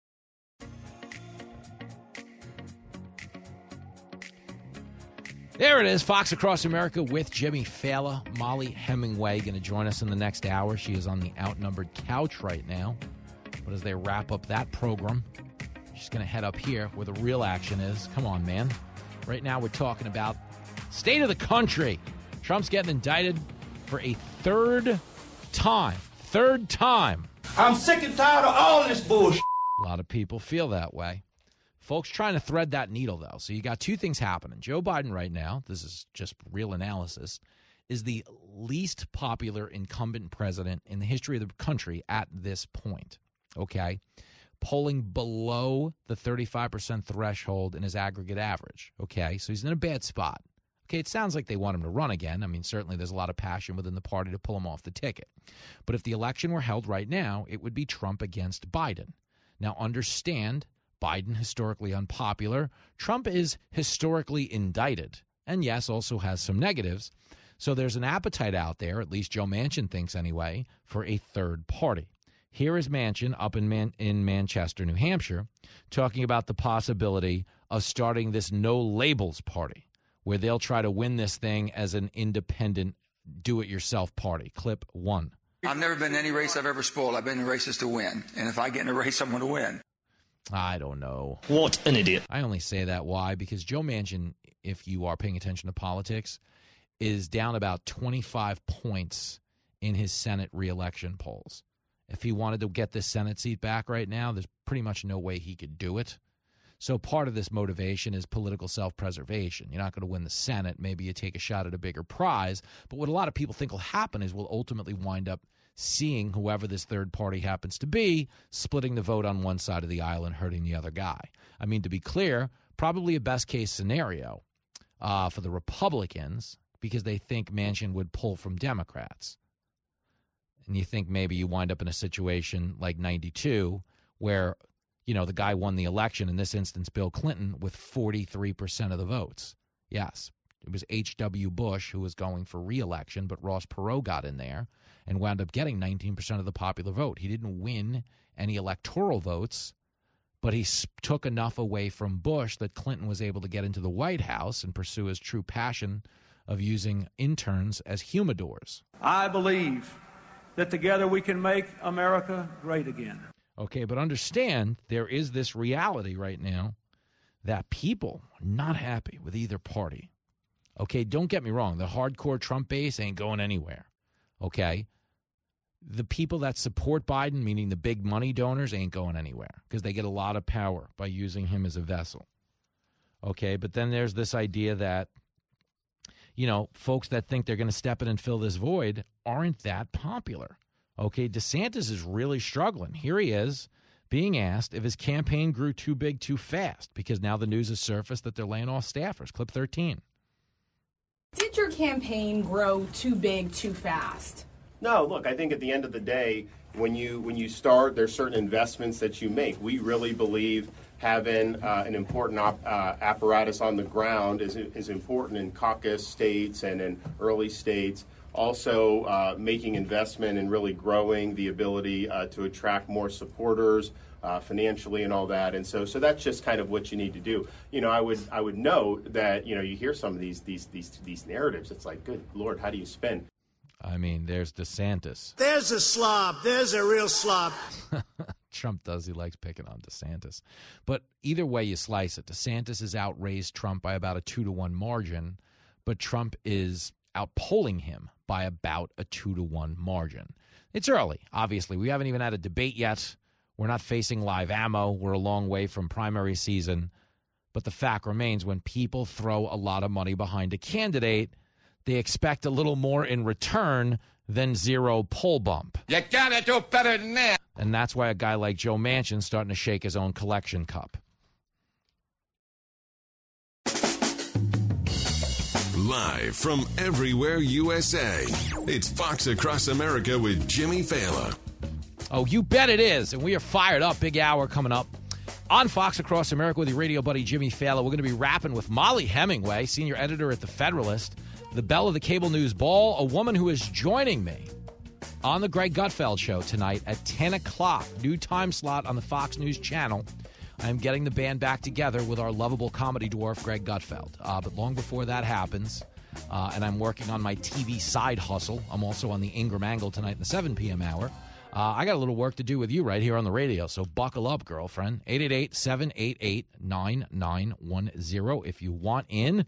There it is, Fox Across America with Jimmy Fallon. Molly Hemingway going to join us in the next hour. She is on the outnumbered couch right now. But as they wrap up that program, she's going to head up here where the real action is. Come on, man. Right now we're talking about state of the country. Trump's getting indicted for a third time. Third time. I'm sick and tired of all this bullshit. A lot of people feel that way. Folks trying to thread that needle, though. So you got two things happening. Joe Biden right now, this is just real analysis, is the least popular incumbent president in the history of the country at this point, okay? Polling below the thirty-five percent threshold in his aggregate average, okay? So he's in a bad spot. Okay, it sounds like they want him to run again. I mean, certainly there's a lot of passion within the party to pull him off the ticket. But if the election were held right now, it would be Trump against Biden. Now, understand, Biden historically unpopular. Trump is historically indicted, and yes, also has some negatives. So there's an appetite out there, at least Joe Manchin thinks anyway, for a third party. Here is Manchin up in Man- in Manchester, New Hampshire, talking about the possibility of starting this no labels party, where they'll try to win this thing as an independent do-it-yourself party. Clip one. I've never been in any race I've ever spoiled. I've been in races to win. And if I get in a race, I'm going to win. I don't know. What an idiot. I only say that why? Because Joe Manchin, if you are paying attention to politics, is down about twenty-five points in his Senate reelection polls. If he wanted to get this Senate seat back right now, there's pretty much no way he could do it. So part of this motivation is political self-preservation. You're not going to win the Senate. Maybe you take a shot at a bigger prize. But what a lot of people think will happen is we'll ultimately wind up seeing whoever this third party happens to be, splitting the vote on one side of the aisle and hurting the other guy. I mean, to be clear, probably a best-case scenario uh, for the Republicans because they think Manchin would pull from Democrats. And you think maybe you wind up in a situation like ninety-two where, you know, the guy won the election, in this instance Bill Clinton, with forty-three percent of the votes. Yes, it was H W Bush who was going for re-election, but Ross Perot got in there and wound up getting nineteen percent of the popular vote. He didn't win any electoral votes, but he took enough away from Bush that Clinton was able to get into the White House and pursue his true passion of using interns as humidors. I believe that together we can make America great again. Okay, but understand there is this reality right now that people are not happy with either party. Okay, don't get me wrong. The hardcore Trump base ain't going anywhere. Okay? The people that support Biden, meaning the big money donors, ain't going anywhere because they get a lot of power by using him as a vessel. Okay, but then there's this idea that, you know, folks that think they're going to step in and fill this void aren't that popular. Okay, DeSantis is really struggling. Here he is being asked if his campaign grew too big too fast because now the news has surfaced that they're laying off staffers. Clip thirteen. Did your campaign grow too big too fast? No, look, I think at the end of the day, when you when you start, there's certain investments that you make. We really believe having uh, an important op, uh, apparatus on the ground is is important in caucus states and in early states. Also, uh, making investment and really growing the ability uh, to attract more supporters uh, financially and all that. And so, so that's just kind of what you need to do. You know, I would I would note that, you know, you hear some of these these these these narratives. It's like, good Lord, how do you spend? I mean, there's DeSantis. There's a slob. There's a real slob. Trump does. He likes picking on DeSantis. But either way you slice it, DeSantis has outraised Trump by about a two to one margin, but Trump is outpolling him by about a two to one margin. It's early, obviously. We haven't even had a debate yet. We're not facing live ammo. We're a long way from primary season. But the fact remains, when people throw a lot of money behind a candidate, they expect a little more in return than zero poll bump. You gotta do better than that. And that's why a guy like Joe Manchin's starting to shake his own collection cup. Live from everywhere U S A, it's Fox Across America with Jimmy Failla. Oh, you bet it is. And we are fired up. Big hour coming up on Fox Across America with your radio buddy Jimmy Failla. We're going to be rapping with Molly Hemingway, senior editor at The Federalist, the belle of the cable news ball, a woman who is joining me on the Greg Gutfeld Show tonight at ten o'clock. New time slot on the Fox News channel. I am getting the band back together with our lovable comedy dwarf, Greg Gutfeld. Uh, but long before that happens, uh, and I'm working on my T V side hustle. I'm also on the Ingram Angle tonight in the seven p.m. hour. Uh, I got a little work to do with you right here on the radio, so buckle up, girlfriend. eight eight eight, seven eight eight, nine nine one zero if you want in.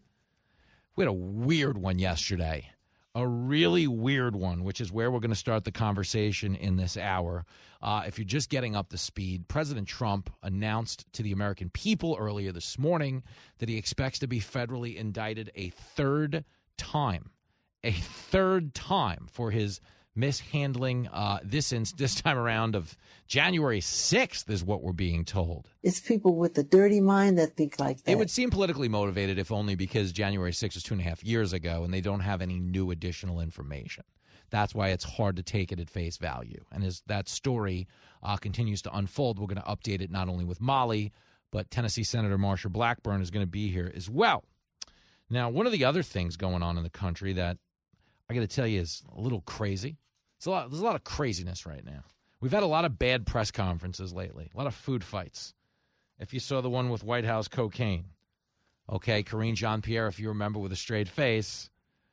We had a weird one yesterday, a really weird one, which is where we're going to start the conversation in this hour. Uh, if you're just getting up to speed, President Trump announced to the American people earlier this morning that he expects to be federally indicted a third time, a third time for his mishandling uh, this in, this time around of January sixth is what we're being told. It's people with a dirty mind that think like that. It would seem politically motivated if only because January sixth was two and a half years ago and they don't have any new additional information. That's why it's hard to take it at face value. And as that story uh, continues to unfold, we're going to update it not only with Molly, but Tennessee Senator Marsha Blackburn is going to be here as well. Now, one of the other things going on in the country that I got to tell you is a little crazy. It's a lot, there's a lot of craziness right now. We've had a lot of bad press conferences lately, a lot of food fights. If you saw the one with White House cocaine, okay, Karine Jean-Pierre, if you remember, with a straight face,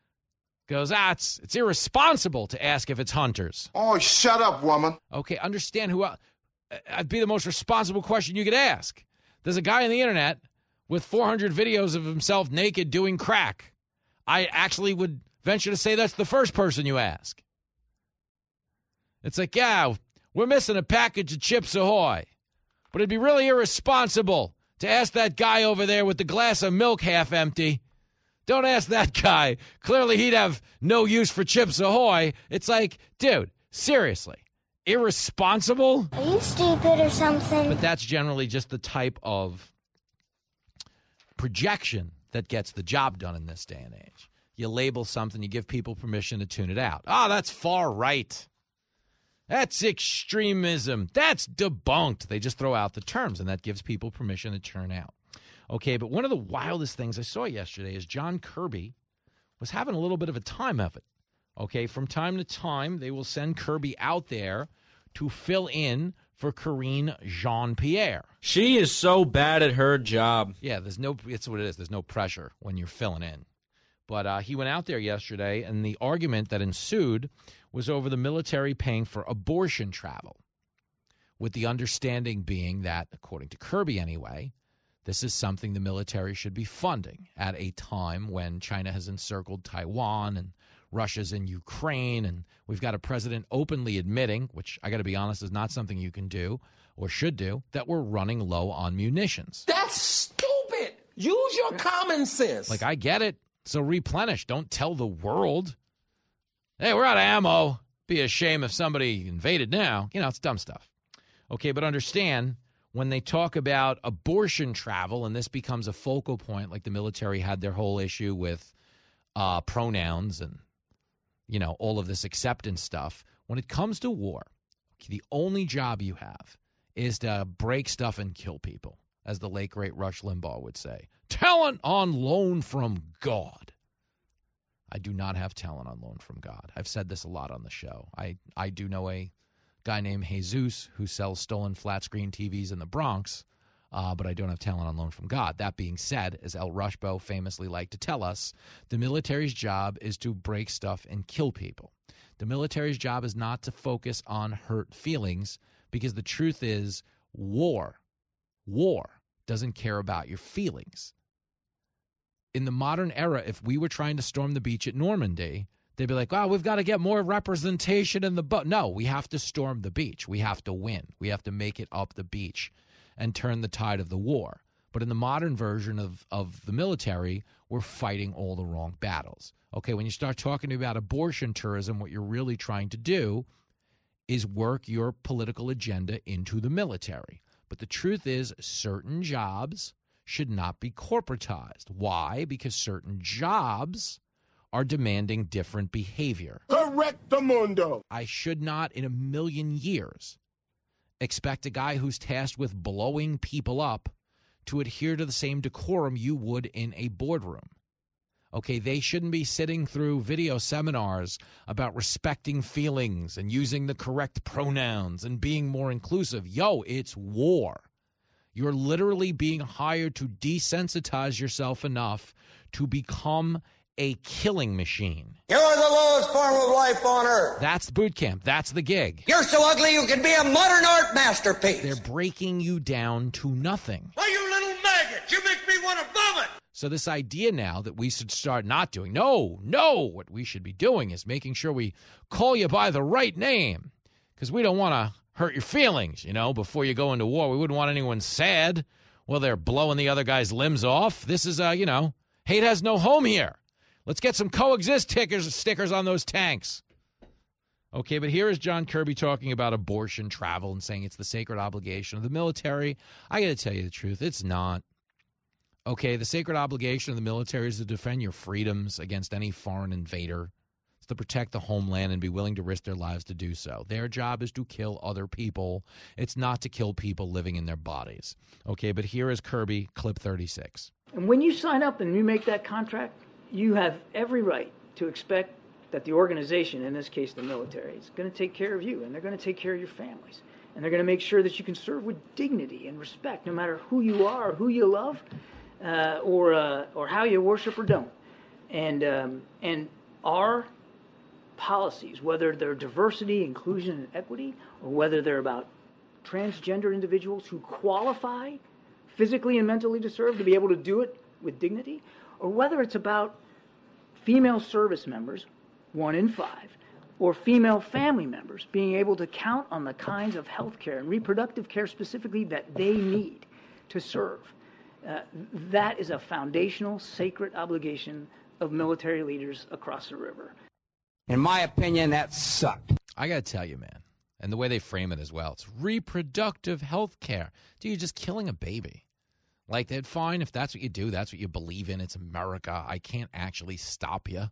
goes, ah, it's, it's irresponsible to ask if it's hunters. Oh, shut up, woman. Okay, understand who I, I'd be the most responsible question you could ask. There's a guy on the internet with four hundred videos of himself naked doing crack. I actually would venture to say that's the first person you ask. It's like, yeah, we're missing a package of Chips Ahoy. But it'd be really irresponsible to ask that guy over there with the glass of milk half empty. Don't ask that guy. Clearly he'd have no use for Chips Ahoy. It's like, dude, seriously, irresponsible? Are you stupid or something? But that's generally just the type of projection that gets the job done in this day and age. You label something, you give people permission to tune it out. Oh, that's far right. That's extremism. That's debunked. They just throw out the terms, and that gives people permission to turn out. Okay, but one of the wildest things I saw yesterday is John Kirby was having a little bit of a time of it. Okay, from time to time, they will send Kirby out there to fill in for Karine Jean-Pierre. She is so bad at her job. Yeah, there's no, it's what it is. There's no pressure when you're filling in. But uh, he went out there yesterday, and the argument that ensued was over the military paying for abortion travel, with the understanding being that, according to Kirby anyway, this is something the military should be funding at a time when China has encircled Taiwan and Russia's in Ukraine, and we've got a president openly admitting, which I got to be honest is not something you can do or should do, that we're running low on munitions. That's stupid. Use your common sense. Like, I get it. So replenish. Don't tell the world, hey, we're out of ammo. Be a shame if somebody invaded now. You know, it's dumb stuff. Okay, but understand, when they talk about abortion travel, and this becomes a focal point, like the military had their whole issue with uh, pronouns and, you know, all of this acceptance stuff. When it comes to war, the only job you have is to break stuff and kill people, as the late, great Rush Limbaugh would say. Talent on loan from God. I do not have talent on loan from God. I've said this a lot on the show. I, I do know a guy named Jesus who sells stolen flat-screen T Vs in the Bronx, uh, but I don't have talent on loan from God. That being said, as El Rushbo famously liked to tell us, the military's job is to break stuff and kill people. The military's job is not to focus on hurt feelings, because the truth is war, war doesn't care about your feelings. In the modern era, if we were trying to storm the beach at Normandy, they'd be like, oh, we've got to get more representation in the boat. No, we have to storm the beach. We have to win. We have to make it up the beach and turn the tide of the war. But in the modern version of, of the military, we're fighting all the wrong battles. Okay, when you start talking about abortion tourism, what you're really trying to do is work your political agenda into the military. But the truth is, certain jobs should not be corporatized. Why? Because certain jobs are demanding different behavior. Correctamundo. I should not in a million years expect a guy who's tasked with blowing people up to adhere to the same decorum you would in a boardroom. Okay, they shouldn't be sitting through video seminars about respecting feelings and using the correct pronouns and being more inclusive. Yo, it's war. You're literally being hired to desensitize yourself enough to become a killing machine. You're the lowest form of life on earth. That's boot camp. That's the gig. You're so ugly you can be a modern art masterpiece. They're breaking you down to nothing. Oh, you little maggot! You make me want to vomit! So this idea now that we should start not doing, no, no, what we should be doing is making sure we call you by the right name, because we don't want to hurt your feelings, you know, before you go into war. We wouldn't want anyone sad while they're blowing the other guy's limbs off. This is, uh, you know, hate has no home here. Let's get some coexist stickers, stickers on those tanks. Okay, but here is John Kirby talking about abortion travel and saying it's the sacred obligation of the military. I got to tell you the truth, it's not. Okay, the sacred obligation of the military is to defend your freedoms against any foreign invader. It's to protect the homeland and be willing to risk their lives to do so. Their job is to kill other people. It's not to kill people living in their bodies. Okay, but here is Kirby, clip thirty-six. And when you sign up and you make that contract, you have every right to expect that the organization, in this case the military, is going to take care of you, and they're going to take care of your families. And they're going to make sure that you can serve with dignity and respect, no matter who you are or who you love, uh, or uh, or how you worship or don't. And um, and our policies, whether they're diversity, inclusion, and equity, or whether they're about transgender individuals who qualify physically and mentally to serve, to be able to do it with dignity, or whether it's about female service members, one in five, or female family members being able to count on the kinds of health care and reproductive care specifically that they need to serve. Uh, that is a foundational, sacred obligation of military leaders across the river. In my opinion, that sucked. I got to tell you, man, and the way they frame it as well, it's reproductive health care. Dude, you're just killing a baby. Like, that, fine, if that's what you do, that's what you believe in. It's America. I can't actually stop you.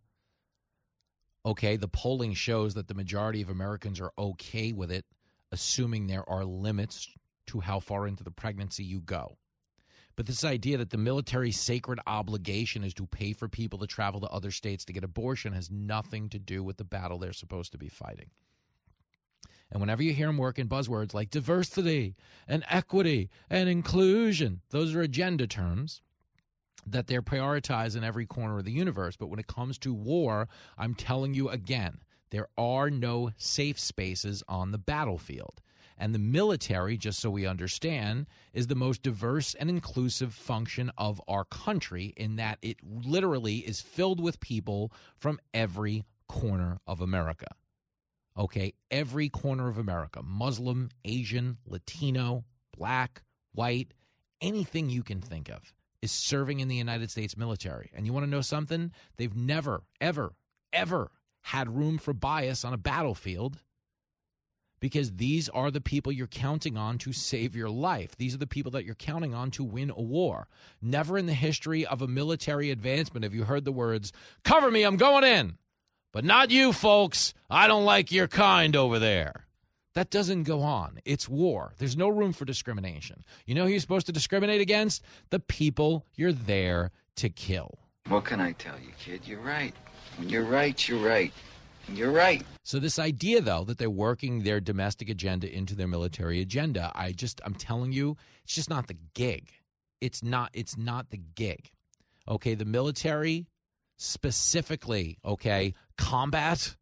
Okay, the polling shows that the majority of Americans are okay with it, assuming there are limits to how far into the pregnancy you go. But this idea that the military's sacred obligation is to pay for people to travel to other states to get abortion has nothing to do with the battle they're supposed to be fighting. And whenever you hear them work in buzzwords like diversity and equity and inclusion, those are agenda terms that they're prioritized in every corner of the universe. But when it comes to war, I'm telling you again, there are no safe spaces on the battlefield. And the military, just so we understand, is the most diverse and inclusive function of our country in that it literally is filled with people from every corner of America. Okay, every corner of America, Muslim, Asian, Latino, black, white, anything you can think of is serving in the United States military. And you want to know something? They've never, ever, ever had room for bias on a battlefield because these are the people you're counting on to save your life. These are the people that you're counting on to win a war. Never in the history of a military advancement have you heard the words, "Cover me, I'm going in." But not you, folks. I don't like your kind over there. That doesn't go on. It's war. There's no room for discrimination. You know who you're supposed to discriminate against? The people you're there to kill. What can I tell you, kid? You're right. When you're right, you're right. You're right. So this idea, though, that they're working their domestic agenda into their military agenda, I just, I'm telling you, it's just not the gig. It's not, it's not the gig. Okay, the military specifically, okay, combat,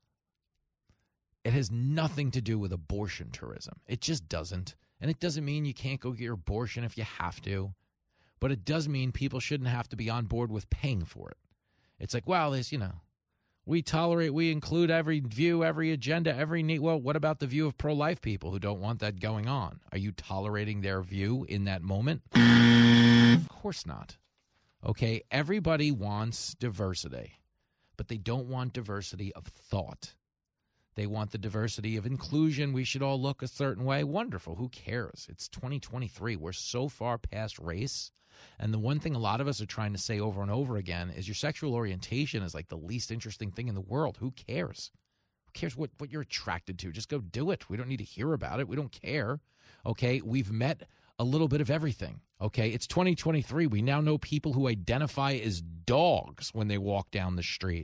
it has nothing to do with abortion tourism. It just doesn't. And it doesn't mean you can't go get your abortion if you have to. But it does mean people shouldn't have to be on board with paying for it. It's like, well, there's, you know, we tolerate, we include every view, every agenda, every need. Well, what about the view of pro-life people who don't want that going on? Are you tolerating their view in that moment? Of course not. Okay, everybody wants diversity, but they don't want diversity of thought. They want the diversity of inclusion. We should all look a certain way. Wonderful. Who cares? It's twenty twenty-three. We're so far past race. And the one thing a lot of us are trying to say over and over again is your sexual orientation is like the least interesting thing in the world. Who cares? Who cares what, what you're attracted to? Just go do it. We don't need to hear about it. We don't care. Okay, we've met a little bit of everything. Okay, it's twenty twenty-three. We now know people who identify as dogs when they walk down the street.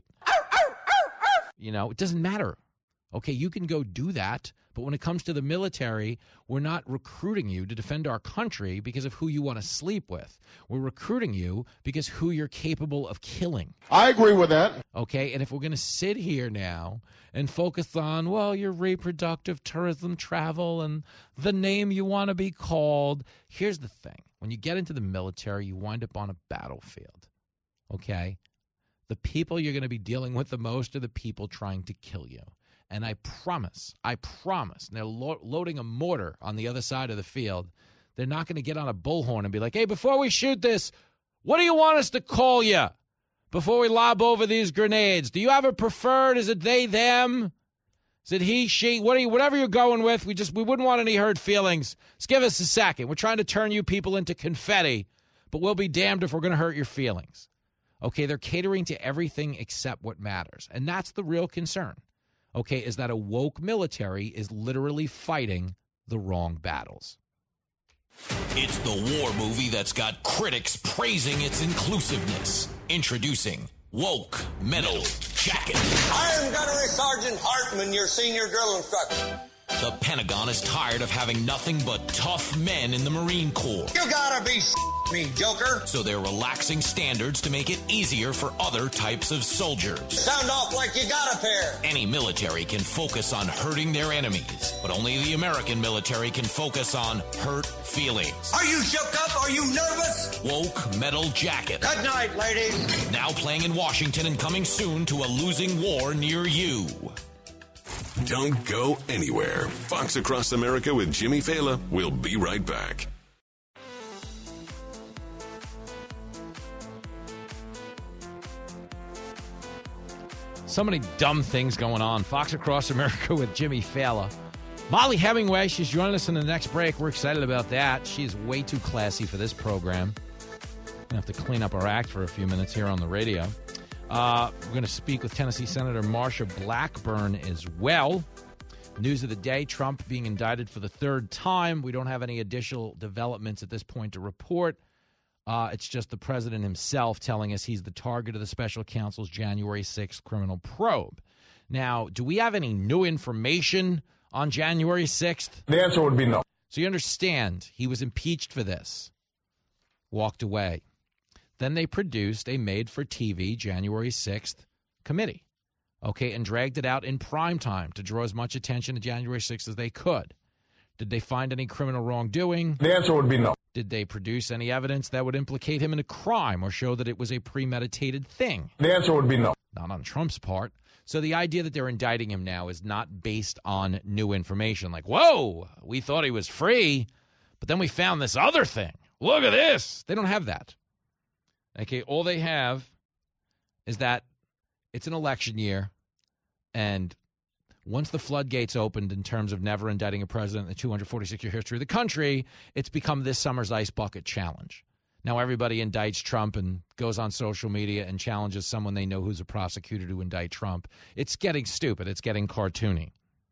You know, it doesn't matter. Okay, you can go do that, but when it comes to the military, we're not recruiting you to defend our country because of who you want to sleep with. We're recruiting you because who you're capable of killing. I agree with that. Okay, and if we're going to sit here now and focus on, well, your reproductive tourism travel and the name you want to be called, here's the thing. When you get into the military, you wind up on a battlefield, okay? The people you're going to be dealing with the most are the people trying to kill you. And I promise, I promise, and they're lo- loading a mortar on the other side of the field, they're not going to get on a bullhorn and be like, hey, before we shoot this, what do you want us to call you before we lob over these grenades? Do you have a preferred? Is it they, them? Is it he, she? What are you, whatever you're going with, we just we wouldn't want any hurt feelings. Just give us a second. We're trying to turn you people into confetti, but we'll be damned if we're going to hurt your feelings. Okay, they're catering to everything except what matters. And that's the real concern. Okay, is that a woke military is literally fighting the wrong battles. It's the war movie that's got critics praising its inclusiveness. Introducing Woke Metal Jacket. I am Gunnery Sergeant Hartman, your senior drill instructor. The Pentagon is tired of having nothing but tough men in the Marine Corps. You gotta be me, Joker. So they're relaxing standards to make it easier for other types of soldiers. Sound off like you got a pair. Any military can focus on hurting their enemies, but only the American military can focus on hurt feelings. Are you shook up? Are you nervous? Woke Metal Jacket. Good night, ladies. Now playing in Washington and coming soon to a losing war near you. Don't go anywhere. Fox Across America with Jimmy Fallon. We'll be right back. So many dumb things going on. Fox Across America with Jimmy Fallon. Molly Hemingway, she's joining us in the next break. We're excited about that. She is way too classy for this program. We'll have to clean up our act for a few minutes here on the radio. Uh, we're going to speak with Tennessee Senator Marsha Blackburn as well. News of the day, Trump being indicted for the third time. We don't have any additional developments at this point to report. Uh, it's just the president himself telling us he's the target of the special counsel's January sixth criminal probe. Now, do we have any new information on January sixth? The answer would be no. So you understand, he was impeached for this, walked away. Then they produced a made-for-T V January sixth committee, okay, and dragged it out in prime time to draw as much attention to January sixth as they could. Did they find any criminal wrongdoing? The answer would be no. Did they produce any evidence that would implicate him in a crime or show that it was a premeditated thing? The answer would be no. Not on Trump's part. So the idea that they're indicting him now is not based on new information. Like, whoa, we thought he was free, but then we found this other thing. Look at this. They don't have that. Okay, all they have is that it's an election year, and once the floodgates opened in terms of never indicting a president in the two hundred forty-six year history of the country, it's become this summer's ice bucket challenge. Now everybody indicts Trump and goes on social media and challenges someone they know who's a prosecutor to indict Trump. It's getting stupid. It's getting cartoony.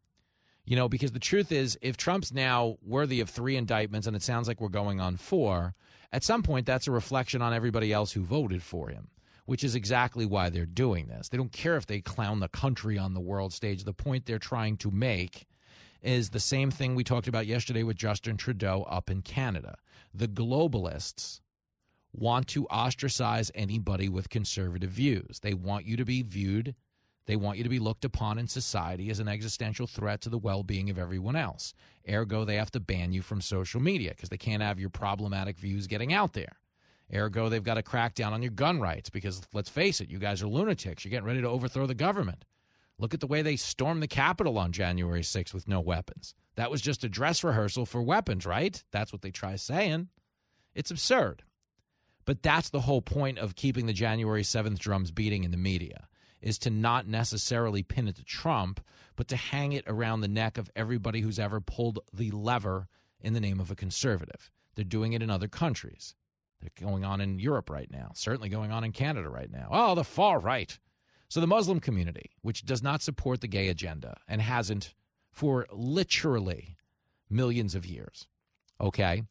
You know, because the truth is, if Trump's now worthy of three indictments, and it sounds like we're going on four, at some point that's a reflection on everybody else who voted for him, which is exactly why they're doing this. They don't care if they clown the country on the world stage. The point they're trying to make is the same thing we talked about yesterday with Justin Trudeau up in Canada. The globalists want to ostracize anybody with conservative views. They want you to be viewed, they want you to be looked upon in society as an existential threat to the well-being of everyone else. Ergo, they have to ban you from social media because they can't have your problematic views getting out there. Ergo, they've got to crack down on your gun rights because, let's face it, you guys are lunatics. You're getting ready to overthrow the government. Look at the way they stormed the Capitol on January sixth with no weapons. That was just a dress rehearsal for weapons, right? That's what they try saying. It's absurd. But that's the whole point of keeping the January seventh drums beating in the media, is to not necessarily pin it to Trump, but to hang it around the neck of everybody who's ever pulled the lever in the name of a conservative. They're doing it in other countries. They're going on in Europe right now, certainly going on in Canada right now. Oh, the far right. So the Muslim community, which does not support the gay agenda and hasn't for literally millions of years, okay,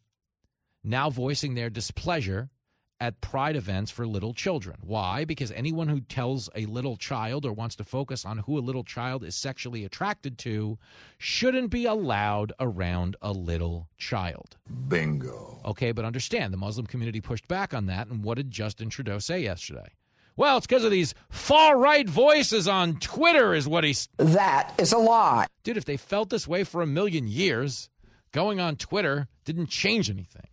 now voicing their displeasure at pride events for little children. Why? Because anyone who tells a little child or wants to focus on who a little child is sexually attracted to shouldn't be allowed around a little child. Bingo. Okay, but understand, the Muslim community pushed back on that, and what did Justin Trudeau say yesterday? Well, it's because of these far-right voices on Twitter is what he's... That is a lie. Dude, if they felt this way for a million years, going on Twitter didn't change anything.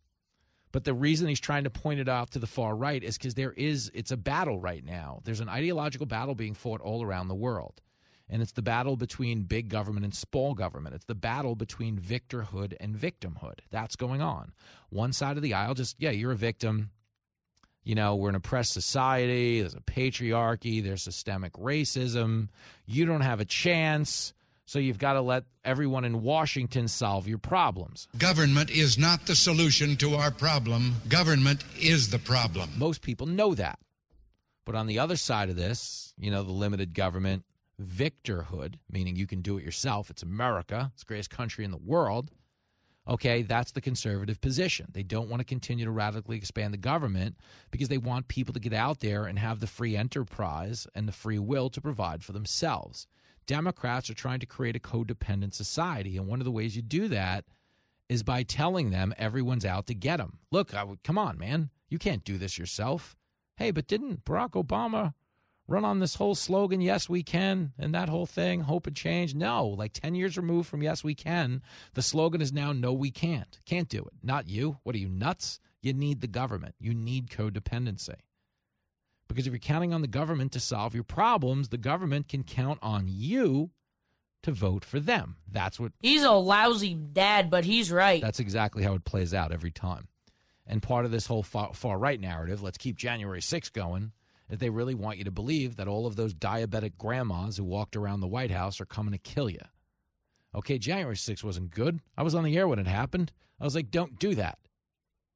But the reason he's trying to point it out to the far right is because there is, it's a battle right now. There's an ideological battle being fought all around the world. And it's the battle between big government and small government. It's the battle between victorhood and victimhood. That's going on. One side of the aisle just, yeah, you're a victim. You know, we're an oppressed society. There's a patriarchy. There's systemic racism. You don't have a chance. So you've got to let everyone in Washington solve your problems. Government is not the solution to our problem. Government is the problem. Most people know that. But on the other side of this, you know, the limited government victorhood, meaning you can do it yourself. It's America. It's the greatest country in the world. Okay, that's the conservative position. They don't want to continue to radically expand the government because they want people to get out there and have the free enterprise and the free will to provide for themselves. Democrats are trying to create a codependent society, and one of the ways you do that is by telling them everyone's out to get them. Look, I would, come on, man. You can't do this yourself. Hey, but didn't Barack Obama run on this whole slogan, yes, we can, and that whole thing, hope and change? No, like ten years removed from yes, we can, the slogan is now no, we can't. Can't do it. Not you. What are you, nuts? You need the government. You need codependency. Because if you're counting on the government to solve your problems, the government can count on you to vote for them. That's what... He's a lousy dad, but he's right. That's exactly how it plays out every time. And part of this whole far, far-right narrative, let's keep January sixth going, is they really want you to believe that all of those diabetic grandmas who walked around the White House are coming to kill you. Okay, January sixth wasn't good. I was on the air when it happened. I was like, don't do that.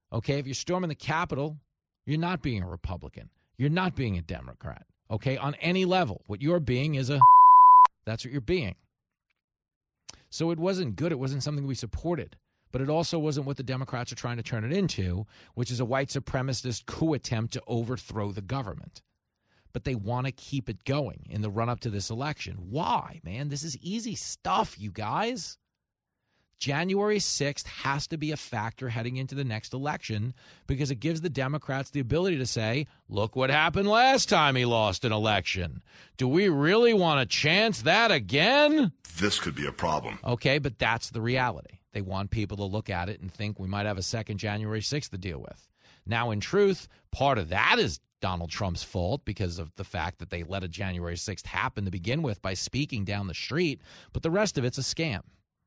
Okay, if you're storming the Capitol, you're not being a Republican. You're not being a Democrat. Okay, on any level. What you're being is a that's what you're being. So it wasn't good. It wasn't something we supported. But it also wasn't what the Democrats are trying to turn it into, which is a white supremacist coup attempt to overthrow the government. But they want to keep it going in the run-up to this election. Why, man? This is easy stuff, you guys. January sixth has to be a factor heading into the next election because it gives the Democrats the ability to say, look what happened last time he lost an election. Do we really want to chance that again? This could be a problem. Okay, but that's the reality. They want people to look at it and think we might have a second January sixth to deal with. Now, in truth, part of that is Donald Trump's fault because of the fact that they let a January sixth happen to begin with by speaking down the street, but the rest of it's a scam.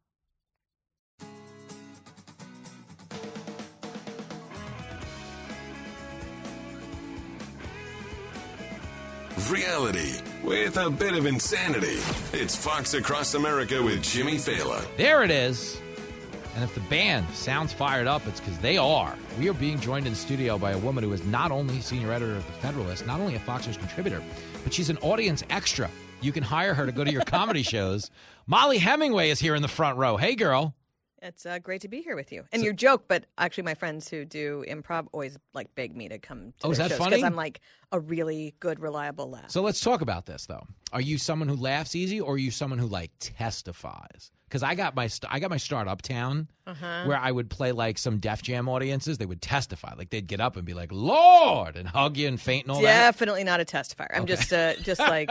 Reality with a bit of insanity. It's Fox Across America with Jimmy Fallon. There it is. And if the band sounds fired up, it's because they are. We are being joined in the studio by a woman who is not only senior editor of The Federalist, not only a Fox News contributor, but she's an audience extra. You can hire her to go to your comedy shows. Molly Hemingway is here in the front row. Hey, girl. It's uh, great to be here with you. And so, your joke, but actually my friends who do improv always like beg me to come to oh, is their that shows funny? Because I'm like a really good, reliable laugh. So let's talk about this, though. Are you someone who laughs easy or are you someone who, like, testifies? Because I got my st- I got my start Uptown uh-huh. where I would play, like, some Def Jam audiences. They would testify. Like, they'd get up and be like, Lord, and hug you and faint and all Definitely that. Definitely not a testifier. I'm okay. just uh, just like...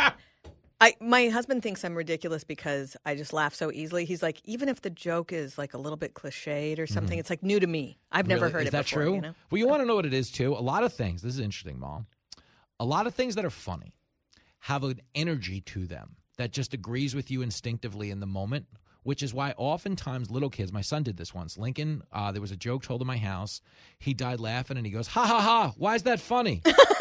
I my husband thinks I'm ridiculous because I just laugh so easily. He's like, even if the joke is like a little bit cliched or something, mm-hmm. it's like new to me. I've really? never heard is it that before. True? You know? Well, you want to know what it is too. A lot of things. This is interesting, Mom. A lot of things that are funny have an energy to them that just agrees with you instinctively in the moment. Which is why oftentimes little kids. My son did this once. Lincoln. Uh, there was a joke told in my house. He died laughing, and he goes, "Ha ha ha! Why is that funny?"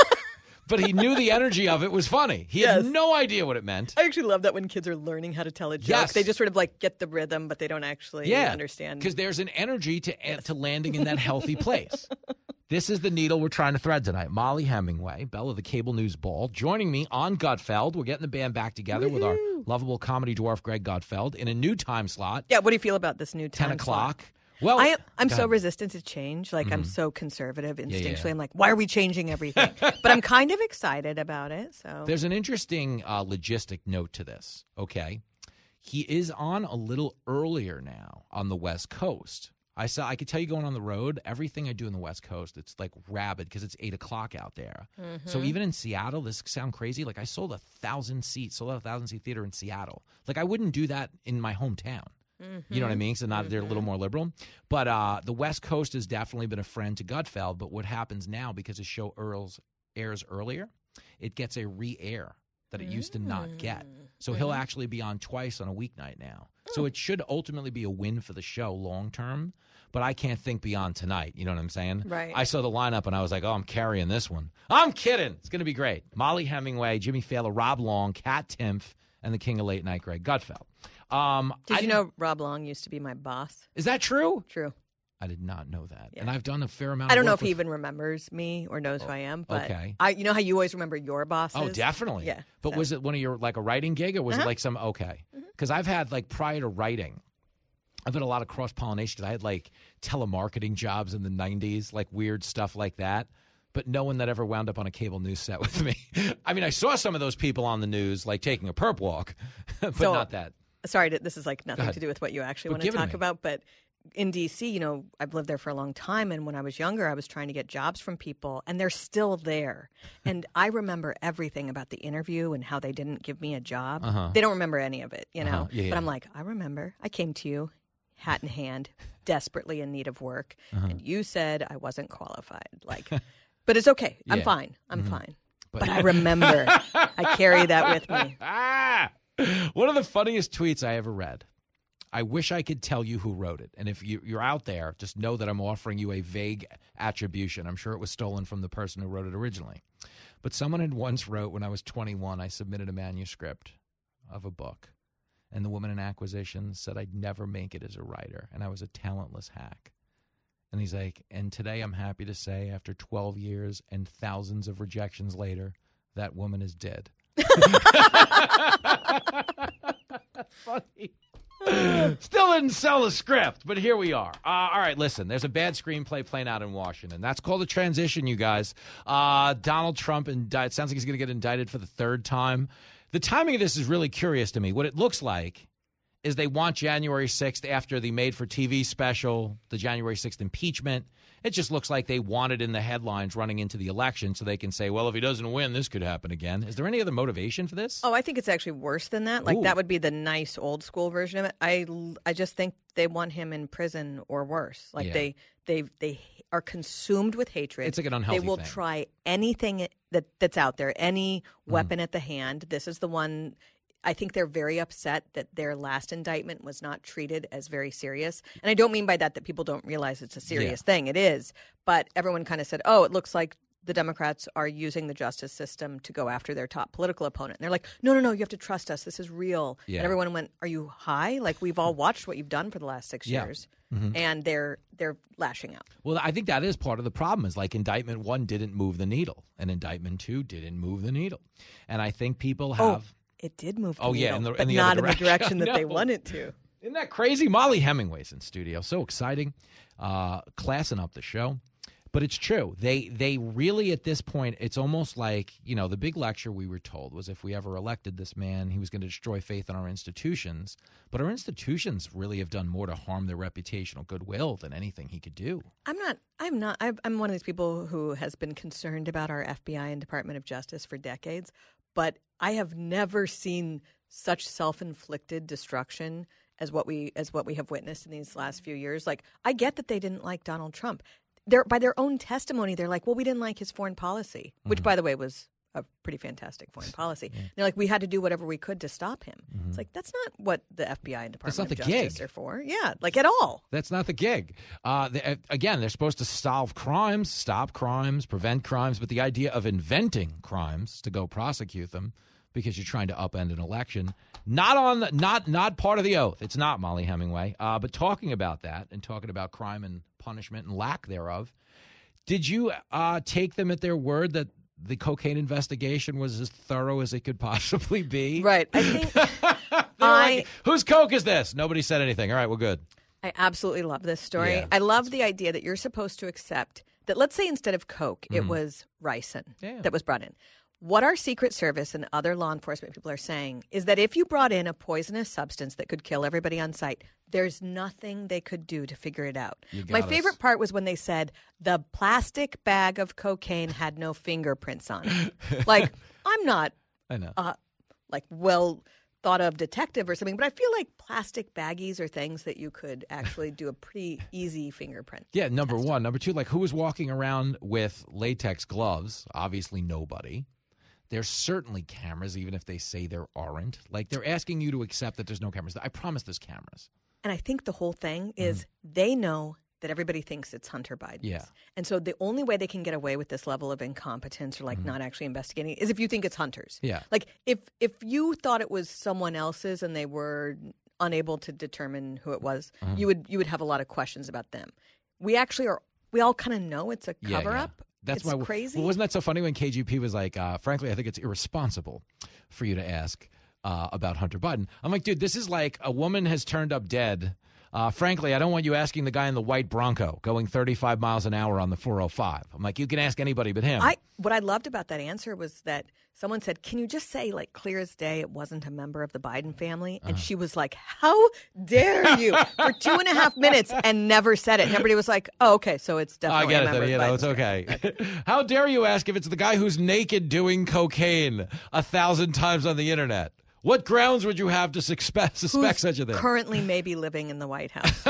But he knew the energy of it was funny. He yes. had no idea what it meant. I actually love that when kids are learning how to tell a joke. Yes. They just sort of like get the rhythm, but they don't actually yeah, understand. Because there's an energy to yes. to landing in that healthy place. This is the needle we're trying to thread tonight. Molly Hemingway, Belle of the Cable News Ball, joining me on Gutfeld. We're getting the band back together Woo-hoo. with our lovable comedy dwarf, Greg Gutfeld, in a new time slot. Yeah, what do you feel about this new time ten o'clock. Slot? Well, I am, I'm so resistant to change. Like, mm-hmm. I'm so conservative instinctually. Yeah, yeah. I'm like, why are we changing everything? But I'm kind of excited about it. So there's an interesting uh, logistic note to this, okay? He is on a little earlier now on the West Coast. I saw. I could tell you going on the road, everything I do in the West Coast, it's like rabid because it's eight o'clock out there. Mm-hmm. So even in Seattle, this sound crazy. Like I sold a thousand seats, sold out a thousand seat theater in Seattle. Like I wouldn't do that in my hometown. Mm-hmm. You know what I mean? So not mm-hmm. they're a little more liberal. But uh, the West Coast has definitely been a friend to Gutfeld. But what happens now, because his show Earls airs earlier, it gets a re-air that it mm-hmm. used to not get. So mm-hmm. he'll actually be on twice on a weeknight now. Oh. So it should ultimately be a win for the show long term. But I can't think beyond tonight. You know what I'm saying? Right. I saw the lineup and I was like, oh, I'm carrying this one. I'm kidding. It's going to be great. Molly Hemingway, Jimmy Fallon, Rob Long, Kat Timpf, and the king of late night, Greg Gutfeld. Um, Did I you know Rob Long used to be my boss? Is that true? True. I did not know that. Yeah. And I've done a fair amount I don't of know work if he with... even remembers me or knows oh, who I am, but okay. I, you know how you always remember your bosses? Oh, definitely. Yeah. But so. was it one of your, like a writing gig or was uh-huh. it like some, okay. Because mm-hmm. I've had, like, prior to writing, I've had a lot of cross-pollination. I had, like, telemarketing jobs in the nineties, like weird stuff like that. But no one that ever wound up on a cable news set with me. I mean, I saw some of those people on the news, like taking a perp walk, but so, not that. Sorry, this is like nothing to do with what you actually but want to talk to about, but in D C, you know, I've lived there for a long time, and when I was younger, I was trying to get jobs from people, and they're still there. And I remember everything about the interview and how they didn't give me a job. Uh-huh. They don't remember any of it, you know. Uh-huh. Yeah, but yeah. I'm like, I remember. I came to you, hat in hand, desperately in need of work, uh-huh. and you said I wasn't qualified. Like, but it's okay. I'm yeah. fine. I'm mm-hmm. fine. But, but I remember. I carry that with me. One of the funniest tweets I ever read. I wish I could tell you who wrote it. And if you, you're out there, just know that I'm offering you a vague attribution. I'm sure it was stolen from the person who wrote it originally. But someone had once wrote, when I was twenty-one, I submitted a manuscript of a book. And the woman in acquisition said I'd never make it as a writer. And I was a talentless hack. And he's like, and today I'm happy to say, after twelve years and thousands of rejections later, that woman is dead. Funny. Still didn't sell the script, but here we are. Uh, all right, listen, there's a bad screenplay playing out in Washington. That's called a transition, you guys. Uh, Donald Trump, indict, sounds like he's going to get indicted for the third time. The timing of this is really curious to me. What it looks like is they want January sixth after the made-for-T V special, the January sixth impeachment. It just looks like they want it in the headlines running into the election so they can say, well, if he doesn't win, this could happen again. Is there any other motivation for this? Oh, I think it's actually worse than that. Like, Ooh. that would be the nice old-school version of it. I, I just think they want him in prison or worse. Like, Yeah. they, they, they are consumed with hatred. It's like an unhealthy They will thing. try anything that, that's out there, any weapon at the hand. This is the one... I think they're very upset that their last indictment was not treated as very serious. And I don't mean by that that people don't realize it's a serious Yeah. thing. It is. But everyone kind of said, oh, it looks like the Democrats are using the justice system to go after their top political opponent. And they're like, no, no, no, you have to trust us. This is real. Yeah. And everyone went, are you high? Like, we've all watched what you've done for the last six Yeah. years. Mhm. And they're they're lashing out. Well, I think that is part of the problem is like indictment one didn't move the needle and indictment two didn't move the needle. And I think people have... Oh, it did move the Oh, yeah, needle, in the- in but the not other in the direction direction. that they No. want it to. Isn't that crazy? Molly Hemingway's in studio. So exciting. Uh, classing up the show. But it's true. They they really, at this point, it's almost like, you know, the big lecture we were told was if we ever elected this man, he was going to destroy faith in our institutions. But our institutions really have done more to harm their reputational goodwill than anything he could do. I'm not. I'm not. I'm I'm one of these people who has been concerned about our F B I and Department of Justice for decades, but I have never seen such self-inflicted destruction as what we as what we have witnessed in these last few years. Like, I get that they didn't like Donald Trump. They're, by their own testimony, they're like, well, we didn't like his foreign policy, which, Mm-hmm. by the way, was a pretty fantastic foreign policy. Yeah. They're like, we had to do whatever we could to stop him. Mm-hmm. It's like, that's not what the F B I and Department That's not of the Justice gig. are for. Yeah, like at all. That's not the gig. Uh, they, again, they're supposed to solve crimes, stop crimes, prevent crimes, but the idea of inventing crimes to go prosecute them because you're trying to upend an election, not on the, not not part of the oath. It's not, Molly Hemingway. Uh, but talking about that and talking about crime and punishment and lack thereof, did you uh, take them at their word that the cocaine investigation was as thorough as it could possibly be? Right. I think I like, whose coke is this? Nobody said anything. All right, we're good. I absolutely love this story. Yeah. I love the idea that you're supposed to accept that, let's say instead of coke, it Mhm. was ricin Yeah. that was brought in. What our Secret Service and other law enforcement people are saying is that if you brought in a poisonous substance that could kill everybody on site, there's nothing they could do to figure it out. You got My us. favorite part was when they said the plastic bag of cocaine had no fingerprints on it. Like, I'm not I know. uh, like well thought of detective or something, but I feel like plastic baggies are things that you could actually do a pretty easy fingerprint. Yeah, number one. Number two, like who was walking around with latex gloves? Obviously nobody. There's certainly cameras, even if they say there aren't. Like, they're asking you to accept that there's no cameras. I promise there's cameras. And I think the whole thing is mm-hmm. they know that everybody thinks it's Hunter Biden. Yeah. And so the only way they can get away with this level of incompetence or like mm-hmm. not actually investigating is if you think it's Hunter's. Yeah. Like if if you thought it was someone else's and they were unable to determine who it was, mm-hmm. you would you would have a lot of questions about them. We actually are we all kind of know it's a cover yeah, yeah. up. That's it's why crazy. Well, wasn't that so funny when K G P was like, uh, frankly, I think it's irresponsible for you to ask uh, about Hunter Biden. I'm like, dude, this is like a woman has turned up dead. Uh, frankly, I don't want you asking the guy in the white Bronco going thirty-five miles an hour on the four oh five. I'm like, you can ask anybody but him. I What I loved about that answer was that someone said, can you just say, like, clear as day, it wasn't a member of the Biden family? And uh-huh. she was like, how dare you? For two and a half minutes and never said it. And everybody was like, oh, okay, so it's definitely I get a it, member then, of you know, Biden's it's okay. okay. How dare you ask if it's the guy who's naked doing cocaine a thousand times on the internet? What grounds would you have to suspect, suspect such a thing? Currently maybe living in the White House.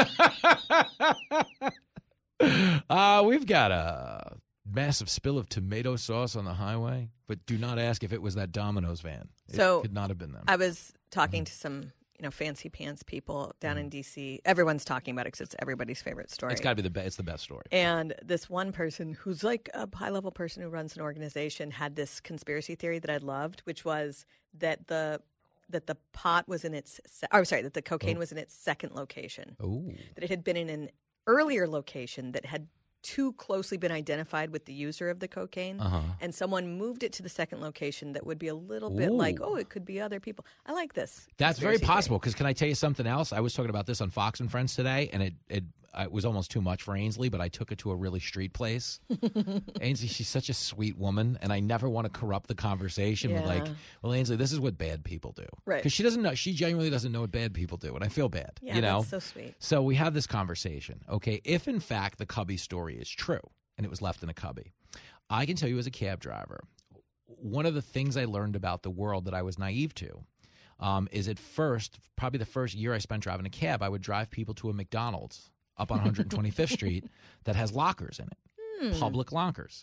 uh, we've got a massive spill of tomato sauce on the highway, but do not ask if it was that Domino's van. It so could not have been them. I was talking mm-hmm. to some you know, fancy pants people down mm-hmm. in D C. Everyone's talking about it because it's everybody's favorite story. It's got to be the best. It's the best story. And this one person who's like a high-level person who runs an organization had this conspiracy theory that I loved, which was that the that the pot was in its, se- oh, sorry, that the cocaine oh. was in its second location. Oh. That it had been in an earlier location that had too closely been identified with the user of the cocaine, Uh-huh. and someone moved it to the second location that would be a little bit like, Ooh. oh, it could be other people. I like this. That's very conspiracy possible because can I tell you something else? I was talking about this on Fox and Friends today, and it it, it was almost too much for Ainsley, but I took it to a really street place. Ainsley, she's such a sweet woman, and I never want to corrupt the conversation with like, Yeah. well, Ainsley, this is what bad people do. Right. Because she doesn't know. She genuinely doesn't know what bad people do, and I feel bad. Yeah, you know? that's so sweet. So we have this conversation. Okay, if in fact the Cubby story is true, and it was left in a cubby, I can tell you as a cab driver, one of the things I learned about the world that I was naive to um, is at first, probably the first year I spent driving a cab, I would drive people to a McDonald's up on one hundred twenty-fifth Street that has lockers in it, Hmm. public lockers.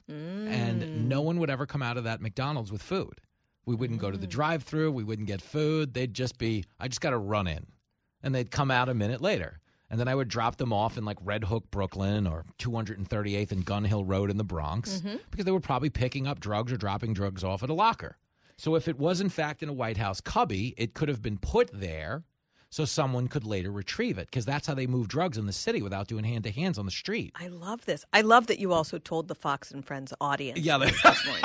And no one would ever come out of that McDonald's with food. We wouldn't go to the drive-thru. We wouldn't get food. They'd just be, I just got to run in. And they'd come out a minute later. And then I would drop them off in like Red Hook, Brooklyn, or two hundred thirty-eighth and Gun Hill Road in the Bronx Mhm. because they were probably picking up drugs or dropping drugs off at a locker. So if it was in fact in a White House cubby, it could have been put there so someone could later retrieve it because that's how they move drugs in the city without doing hand-to-hands on the street. I love this. I love that you also told the Fox and Friends audience. Yeah, they- this morning.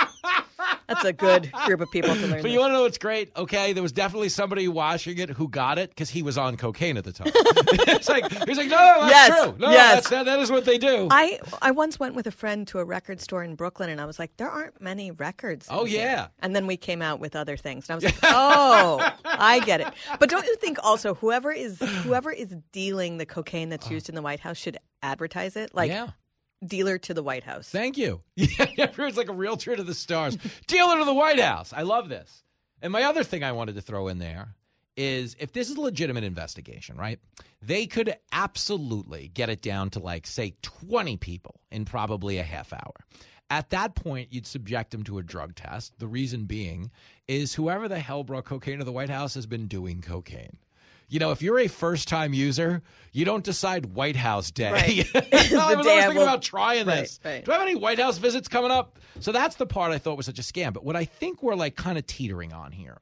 That's a good group of people to learn But this. you want to know what's great? Okay, there was definitely somebody watching it who got it because he was on cocaine at the time. It's like he's like, no, no, that's Yes, true. No, yes. that's, that, that is what they do. I I once went with a friend to a record store in Brooklyn, and I was like, there aren't many records. in Oh, here. yeah. And then we came out with other things, and I was like, oh, I get it. But don't you think also whoever is whoever is dealing the cocaine that's used in the White House should advertise it? Like, yeah. dealer to the White House. Thank you. Yeah, it's like a realtor to the stars. Dealer to the White House. I love this. And my other thing I wanted to throw in there is if this is a legitimate investigation, right, they could absolutely get it down to like, say, twenty people in probably a half hour. At that point, you'd subject them to a drug test. The reason being is whoever the hell brought cocaine to the White House has been doing cocaine. You know, if you're a first-time user, you don't decide White House Day. Right. I was The always day I thinking will- about trying Right, this. right. Do I have any White House visits coming up? So that's the part I thought was such a scam. But what I think we're like kind of teetering on here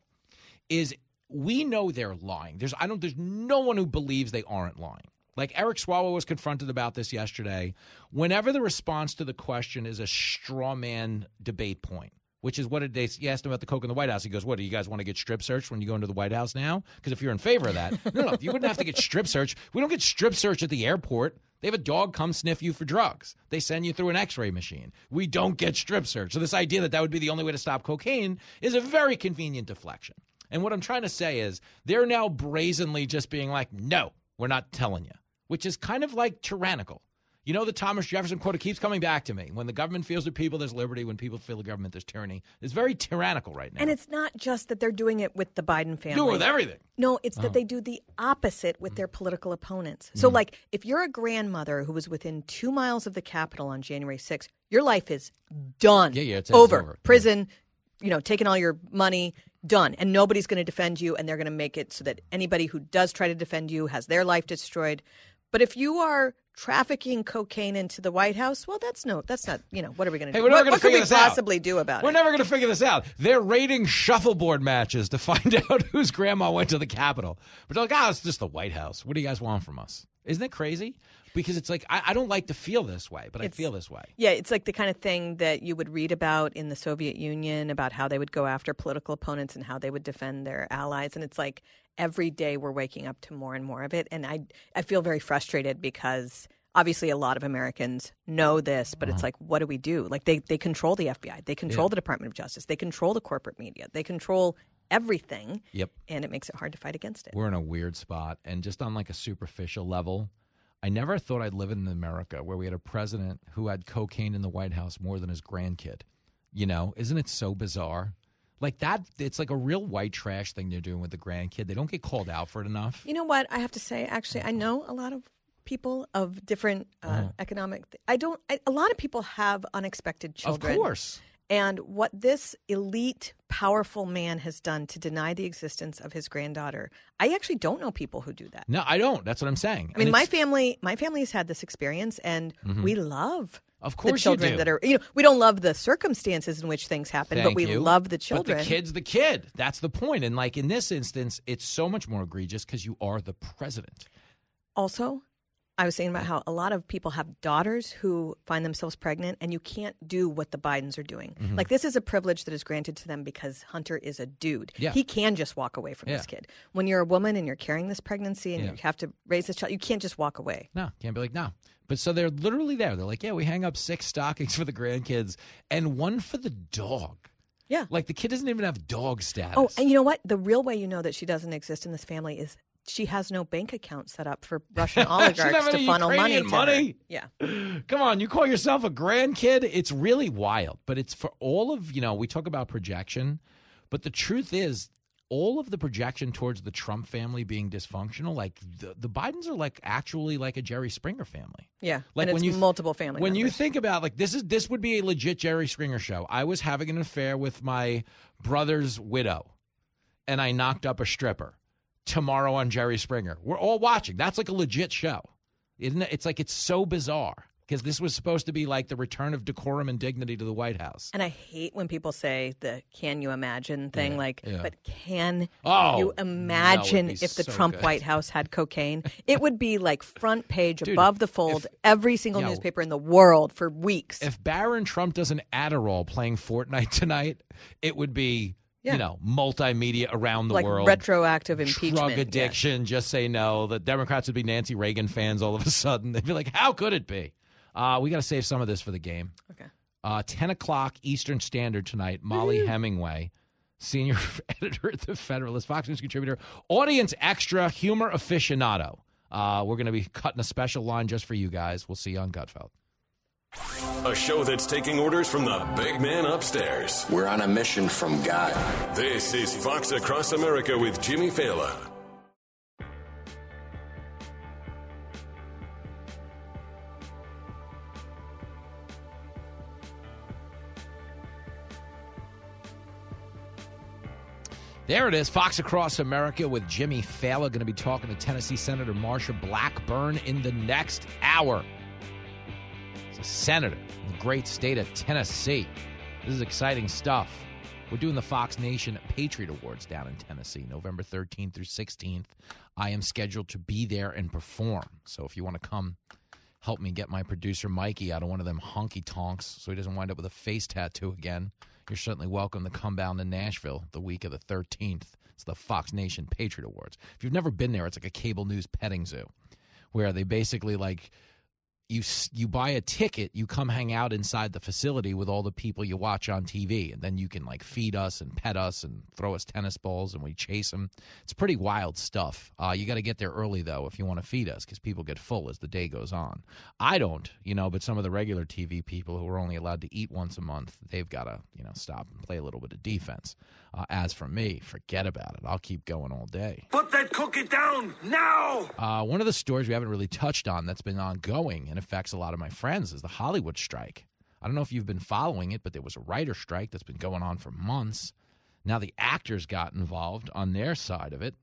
is we know they're lying. There's I don't. There's no one who believes they aren't lying. Like Eric Swalwell was confronted about this yesterday. Whenever the response to the question is a straw man debate point, which is what did they he asked him about the coke in the White House. He goes, what, do you guys want to get strip searched when you go into the White House now? Because if you're in favor of that, no, no, you wouldn't have to get strip searched. We don't get strip searched at the airport. They have a dog come sniff you for drugs. They send you through an x-ray machine. We don't get strip searched. So this idea that that would be the only way to stop cocaine is a very convenient deflection. And what I'm trying to say is they're now brazenly just being like, no, we're not telling you, which is kind of like tyrannical. You know, the Thomas Jefferson quote, it keeps coming back to me. When the government feels with people, there's liberty. When people feel the government, there's tyranny. It's very tyrannical right now. And it's not just that they're doing it with the Biden family. Do it with everything. No, it's Oh. that they do the opposite with their political opponents. So, Mm. like, if you're a grandmother who was within two miles of the Capitol on January sixth, your life is done. Yeah, yeah, it's- it's over. over. Prison, you know, taking all your money, done. And nobody's going to defend you, and they're going to make it so that anybody who does try to defend you has their life destroyed. But if you are trafficking cocaine into the White House, well, that's no, that's not, you know, what are we going to Hey, do? we're never What, going what to could figure we this out. possibly do about We're it? never going to figure this out. They're rating shuffleboard matches to find out whose grandma went to the Capitol. But they're like, ah, oh, it's just the White House. What do you guys want from us? Isn't it crazy? Because it's like, I, I don't like to feel this way, but It's- I feel this way. Yeah, it's like the kind of thing that you would read about in the Soviet Union about how they would go after political opponents and how they would defend their allies. And it's like every day we're waking up to more and more of it. And I, I feel very frustrated because obviously a lot of Americans know this, but it's like, what do we do? Like they, they control the F B I. They control Yeah. the Department of Justice. They control the corporate media. They control everything. Yep. And it makes it hard to fight against it. We're in a weird spot. And just on like a superficial level, I never thought I'd live in America where we had a president who had cocaine in the White House more than his grandkid. You know, isn't it so bizarre? Like that, it's like a real white trash thing they're doing with the grandkid. They don't get called out for it enough. You know what? I have to say, actually, I know a lot of people of different uh, Oh. economic. I don't. I, a lot of people have unexpected children. Of course. And what this elite, powerful man has done to deny the existence of his granddaughter, I actually don't know people who do that. No, I don't. That's what I'm saying. I mean, And my it's- family, my family has had this experience, and Mhm. we love. Of the course you children do. that are, you know, we don't love the circumstances in which things happen, but Thank we you. love the children. But the kid's the kid. That's the point. And like in this instance, it's so much more egregious because you are the president. Also, I was saying about how a lot of people have daughters who find themselves pregnant, and you can't do what the Bidens are doing. Mhm. Like, this is a privilege that is granted to them because Hunter is a dude. Yeah. He can just walk away from Yeah. this kid. When you're a woman and you're carrying this pregnancy and Yeah. you have to raise this child, you can't just walk away. No, can't be like, no. But so they're literally there. They're like, yeah, we hang up six stockings for the grandkids and one for the dog. Yeah. Like, the kid doesn't even have dog status. Oh, and you know what? The real way you know that she doesn't exist in this family is she has no bank account set up for Russian oligarchs to funnel money to money. her. Yeah. Come on, you call yourself a grandkid? It's really wild. But it's for all of, you know, we talk about projection, but the truth is all of the projection towards the Trump family being dysfunctional, like the, the Bidens are like actually like a Jerry Springer family. Yeah, Like and when it's you multiple family When you members. think about like this is this would be a legit Jerry Springer show. I was having an affair with my brother's widow, and I knocked up a stripper. Tomorrow on Jerry Springer, we're all watching. That's like a legit show, isn't it? It's like it's so bizarre because this was supposed to be like the return of decorum and dignity to the White House. And I hate when people say the "can you imagine" thing. Yeah, like, yeah. but can Oh, you that imagine would be if the so Trump good. White House had cocaine? It would be like front page Dude, above the fold, if- every single yo, newspaper in the world for weeks. If Barron Trump does an Adderall playing Fortnite tonight, it would be. Yeah. You know, multimedia around the like world. retroactive impeachment. Drug yeah. addiction, just say no. The Democrats would be Nancy Reagan fans all of a sudden. They'd be like, how could it be? Uh, we got to save some of this for the game. Okay. Uh, ten o'clock Eastern Standard tonight, Molly Hemingway, senior editor at The Federalist, Fox News contributor, audience extra, humor aficionado. Uh, we're going to be cutting a special line just for you guys. We'll see you on Gutfeld. A show that's taking orders from the big man upstairs. We're on a mission from God. This is Fox Across America with Jimmy Fallon. There it is, Fox Across America with Jimmy Fallon. Going to be talking to Tennessee Senator Marsha Blackburn in the next hour. He's a senator in the great state of Tennessee. This is exciting stuff. We're doing the Fox Nation Patriot Awards down in Tennessee, November thirteenth through sixteenth. I am scheduled to be there and perform. So if you want to come help me get my producer Mikey out of one of them honky tonks so he doesn't wind up with a face tattoo again, you're certainly welcome to come down to Nashville the week of the thirteenth. It's the Fox Nation Patriot Awards. If you've never been there, it's like a cable news petting zoo where they basically like you you buy a ticket, you come hang out inside the facility with all the people you watch on T V, and then you can like feed us and pet us and throw us tennis balls and we chase them. It's pretty wild stuff. Uh, you got to get there early though if you want to feed us because people get full as the day goes on. I don't, you know, but some of the regular T V people who are only allowed to eat once a month, they've got to, you know, stop and play a little bit of defense. Uh, as for me, forget about it. I'll keep going all day. Put that cookie down now! Uh, one of the stories we haven't really touched on that's been ongoing and affects a lot of my friends is the Hollywood strike. I don't know if you've been following it, but there was a writer strike that's been going on for months. Now the actors got involved on their side of it.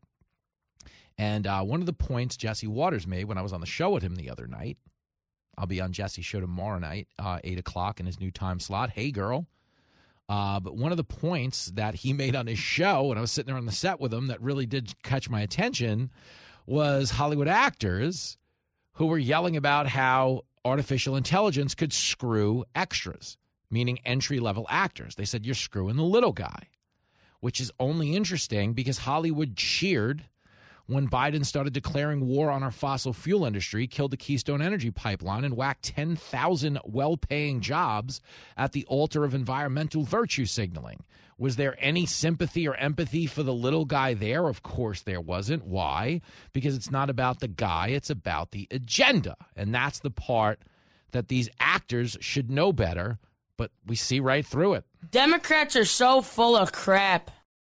And uh, one of the points Jesse Waters made when I was on the show with him the other night, I'll be on Jesse's show tomorrow night, uh, eight o'clock in his new time slot. Hey, girl. Uh, but one of the points that he made on his show, and I was sitting there on the set with him, that really did catch my attention was Hollywood actors who were yelling about how artificial intelligence could screw extras, meaning entry-level actors. They said, you're screwing the little guy, which is only interesting because Hollywood cheered when Biden started declaring war on our fossil fuel industry, killed the Keystone Energy Pipeline, and whacked ten thousand well-paying jobs at the altar of environmental virtue signaling. Was there any sympathy or empathy for the little guy there? Of course there wasn't. Why? Because it's not about the guy, it's about the agenda. And that's the part that these actors should know better, but we see right through it. Democrats are so full of crap.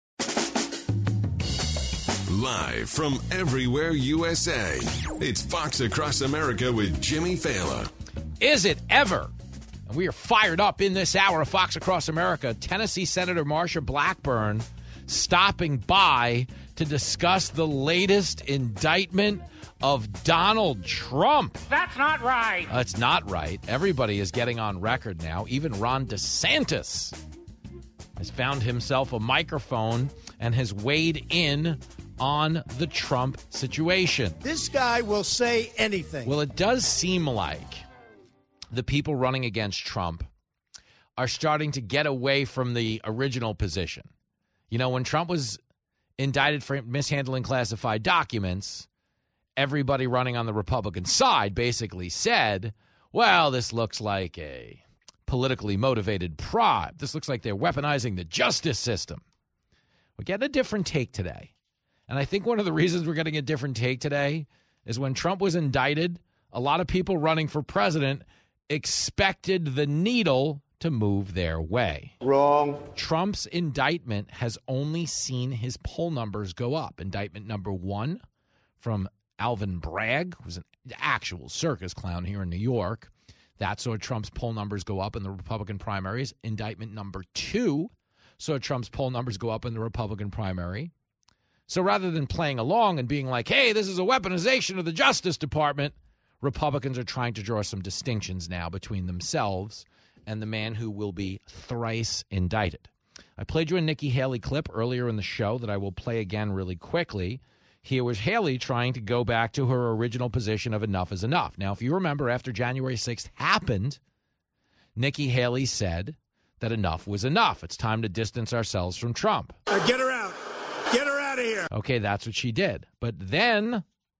Live from everywhere U S A, it's Fox Across America with Jimmy Fallon. Is it ever? And we are fired up in this hour of Fox Across America. Tennessee Senator Marsha Blackburn stopping by to discuss the latest indictment of Donald Trump. That's not right. That's not right. Everybody is getting on record now. Even Ron DeSantis has found himself a microphone and has weighed in on the Trump situation. This guy will say anything. Well, it does seem like the people running against Trump are starting to get away from the original position. You know, when Trump was indicted for mishandling classified documents, everybody running on the Republican side basically said, well, this looks like a politically motivated bribe. This looks like they're weaponizing the justice system. We're getting a different take today. And I think one of the reasons we're getting a different take today is when Trump was indicted, a lot of people running for president expected the needle to move their way. Wrong. Trump's indictment has only seen his poll numbers go up. Indictment number one from Alvin Bragg, who's an actual circus clown here in New York. That saw Trump's poll numbers go up in the Republican primaries. Indictment number two saw Trump's poll numbers go up in the Republican primary. So rather than playing along and being like, hey, this is a weaponization of the Justice Department, Republicans are trying to draw some distinctions now between themselves and the man who will be thrice indicted. I played you a Nikki Haley clip earlier in the show that I will play again really quickly. Here was Haley trying to go back to her original position of enough is enough. Now, if you remember, after January sixth happened, Nikki Haley said that enough was enough. It's time to distance ourselves from Trump. Uh, get her out. Get her out of here. Okay, that's what she did. But then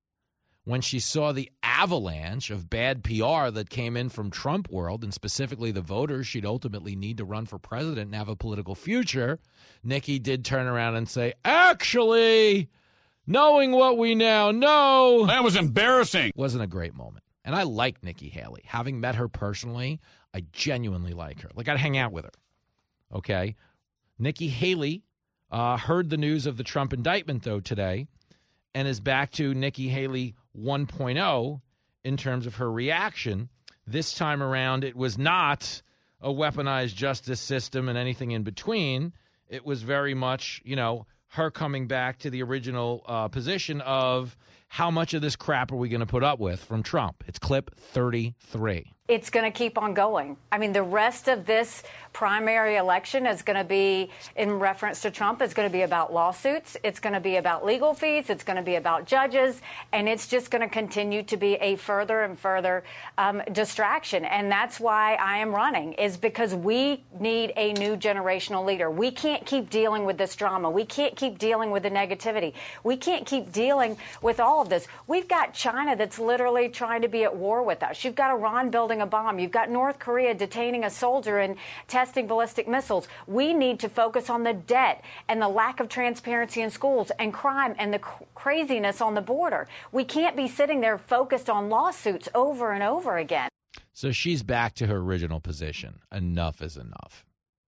when she saw the avalanche of bad P R that came in from Trump world, and specifically the voters she'd ultimately need to run for president and have a political future, Nikki did turn around and say, actually, knowing what we now know, that was embarrassing. Wasn't a great moment. And I like Nikki Haley. Having met her personally, I genuinely like her. Like, I'd hang out with her. Okay? Nikki Haley uh, heard the news of the Trump indictment, though, today, and is back to Nikki Haley one point oh in terms of her reaction. This time around, it was not a weaponized justice system and anything in between. It was very much, you know, her coming back to the original uh, position of how much of this crap are we going to put up with from Trump. It's clip thirty-three. It's going to keep on going. I mean, the rest of this primary election is going to be, in reference to Trump, it's going to be about lawsuits. It's going to be about legal fees. It's going to be about judges. And it's just going to continue to be a further and further um, distraction. And that's why I am running, is because we need a new generational leader. We can't keep dealing with this drama. We can't keep dealing with the negativity. We can't keep dealing with all of this. We've got China that's literally trying to be at war with us. You've got Iran building a bomb. You've got North Korea detaining a soldier and testing ballistic missiles. We need to focus on the debt and the lack of transparency in schools and crime and the cr- craziness on the border. We can't be sitting there focused on lawsuits over and over again. So she's back to her original position. Enough is enough.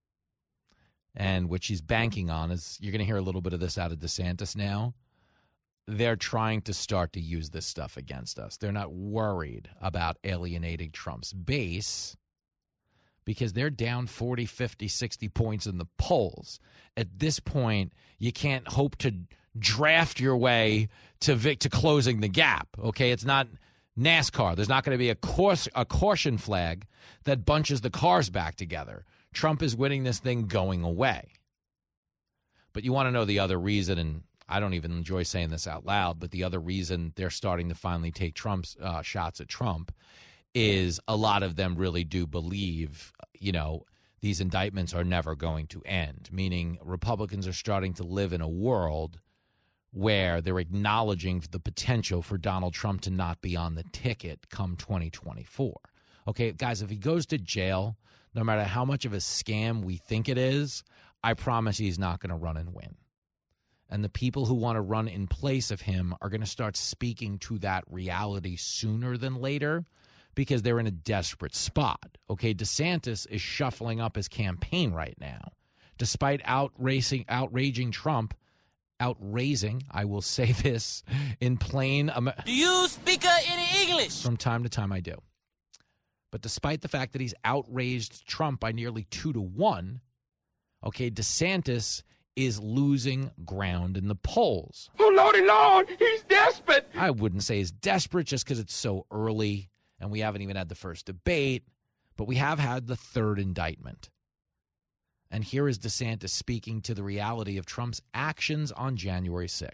And what she's banking on is, you're going to hear a little bit of this out of DeSantis now. They're trying to start to use this stuff against us. They're not worried about alienating Trump's base because they're down forty, fifty, sixty points in the polls. At this point, you can't hope to draft your way to vic- to closing the gap. Okay, it's not NASCAR. There's not going to be a course a caution flag that bunches the cars back together. Trump is winning this thing going away. But you want to know the other reason, and I don't even enjoy saying this out loud, but the other reason they're starting to finally take Trump's uh, shots at Trump is a lot of them really do believe, you know, these indictments are never going to end, meaning Republicans are starting to live in a world where they're acknowledging the potential for Donald Trump to not be on the ticket come twenty twenty-four. Okay, guys, if he goes to jail, no matter how much of a scam we think it is, I promise he's not going to run and win. And the people who want to run in place of him are going to start speaking to that reality sooner than later because they're in a desperate spot. Okay, DeSantis is shuffling up his campaign right now. Despite outracing, outraging Trump, outraising, I will say this in plain Amer- Do you speak any English? From time to time I do. But despite the fact that he's outraised Trump by nearly two to one, okay, DeSantis is losing ground in the polls. Oh, Lordy Lord, he's desperate. I wouldn't say he's desperate just because it's so early and we haven't even had the first debate, but we have had the third indictment. And here is DeSantis speaking to the reality of Trump's actions on January sixth.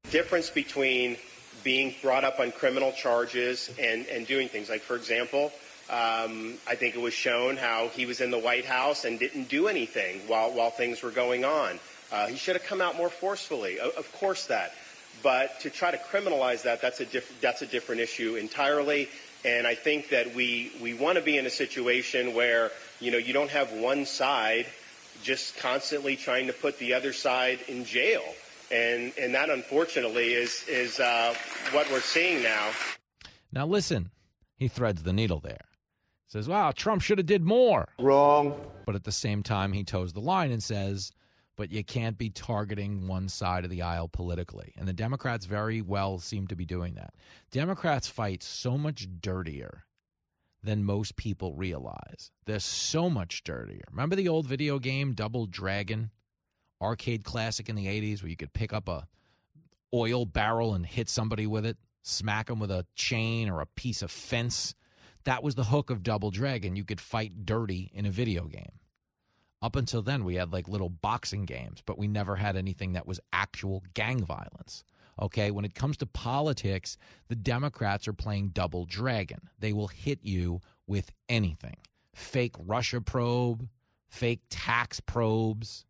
Difference between being brought up on criminal charges and, and doing things like, for example, um, I think it was shown how he was in the White House and didn't do anything while, while things were going on. Uh, he should have come out more forcefully. Of, of course that. But to try to criminalize that, that's a, diff- that's a different issue entirely. And I think that we, we want to be in a situation where, you know, you don't have one side just constantly trying to put the other side in jail. And and that, unfortunately, is is uh, what we're seeing now. Now, listen, he threads the needle there. Says, wow, Trump should have did more. Wrong. But at the same time, he toes the line and says, but you can't be targeting one side of the aisle politically. And the Democrats very well seem to be doing that. Democrats fight so much dirtier than most people realize. They're so much dirtier. Remember the old video game, Double Dragon? Arcade classic in the eighties where you could pick up a oil barrel and hit somebody with it, smack them with a chain or a piece of fence. That was the hook of Double Dragon. You could fight dirty in a video game. Up until then, we had like little boxing games, but we never had anything that was actual gang violence. Okay, when it comes to politics, the Democrats are playing Double Dragon. They will hit you with anything. Fake Russia probe, fake tax probes.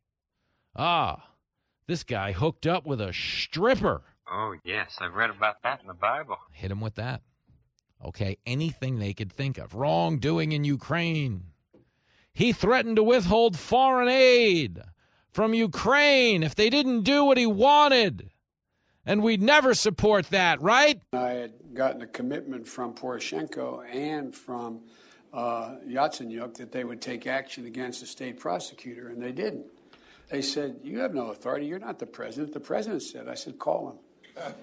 Ah, this guy hooked up with a stripper. Oh, yes, I've read about that in the Bible. Hit him with that. Okay, anything they could think of. Wrongdoing in Ukraine. He threatened to withhold foreign aid from Ukraine if they didn't do what he wanted. And we'd never support that, right? I had gotten a commitment from Poroshenko and from uh, Yatsenyuk that they would take action against the state prosecutor, and they didn't. They said, you have no authority. You're not the president. The president said. I said, call him.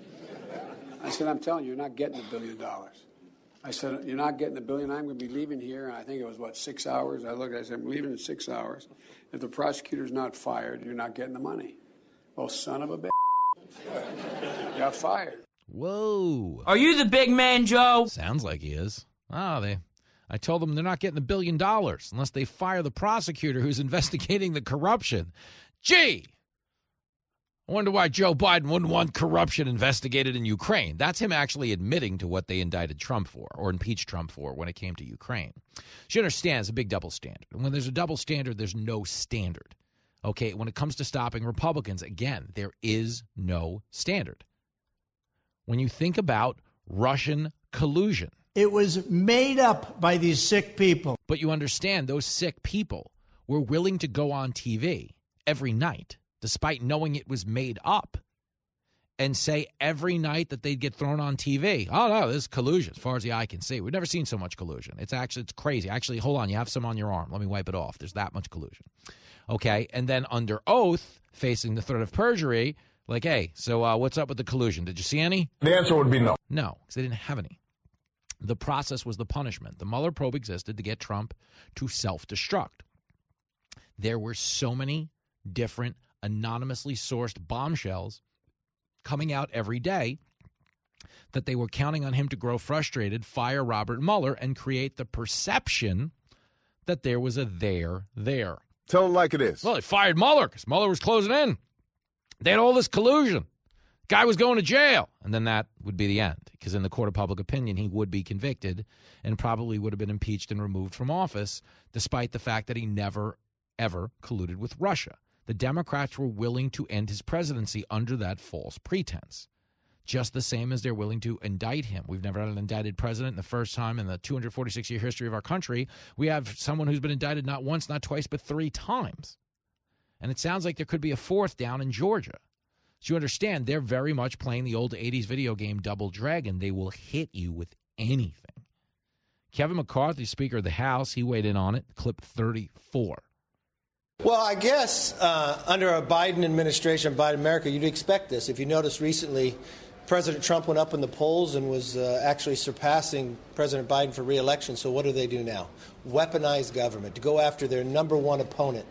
I said, I'm telling you, you're not getting a billion dollars. I said, you're not getting the billion. I'm going to be leaving here. And I think it was, what, six hours? I looked, I said, I'm leaving in six hours. If the prosecutor's not fired, you're not getting the money. Well, son of a bitch. Got fired. Whoa. Are you the big man, Joe? Sounds like he is. Oh, they... I told them they're not getting the billion dollars unless they fire the prosecutor who's investigating the corruption. Gee, I wonder why Joe Biden wouldn't want corruption investigated in Ukraine. That's him actually admitting to what they indicted Trump for or impeached Trump for when it came to Ukraine. You understand it's a big double standard. And when there's a double standard, there's no standard. Okay, when it comes to stopping Republicans, again, there is no standard. When you think about Russian collusion, it was made up by these sick people. But you understand those sick people were willing to go on T V every night, despite knowing it was made up, and say every night that they'd get thrown on T V, oh, no, this is collusion as far as the eye can see. We've never seen so much collusion. It's actually, it's crazy. Actually, hold on, you have some on your arm. Let me wipe it off. There's that much collusion. Okay, and then under oath, facing the threat of perjury, like, hey, so uh, what's up with the collusion? Did you see any? The answer would be no. No, because they didn't have any. The process was the punishment. The Mueller probe existed to get Trump to self-destruct. There were so many different anonymously sourced bombshells coming out every day that they were counting on him to grow frustrated, fire Robert Mueller, and create the perception that there was a there there. Tell him like it is. Well, they fired Mueller because Mueller was closing in. They had all this collusion. Guy was going to jail. And then that would be the end, because in the court of public opinion, he would be convicted and probably would have been impeached and removed from office, despite the fact that he never, ever colluded with Russia. The Democrats were willing to end his presidency under that false pretense, just the same as they're willing to indict him. We've never had an indicted president. The first time in the two hundred forty-six year history of our country, we have someone who's been indicted not once, not twice, but three times. And it sounds like there could be a fourth down in Georgia. So you understand, they're very much playing the old eighties video game Double Dragon. They will hit you with anything. Kevin McCarthy, Speaker of the House, he weighed in on it, clip thirty-four. Well, I guess uh, under a Biden administration, Biden America, you'd expect this. If you notice recently, President Trump went up in the polls and was uh, actually surpassing President Biden for re-election. So what do they do now? Weaponize government to go after their number one opponent.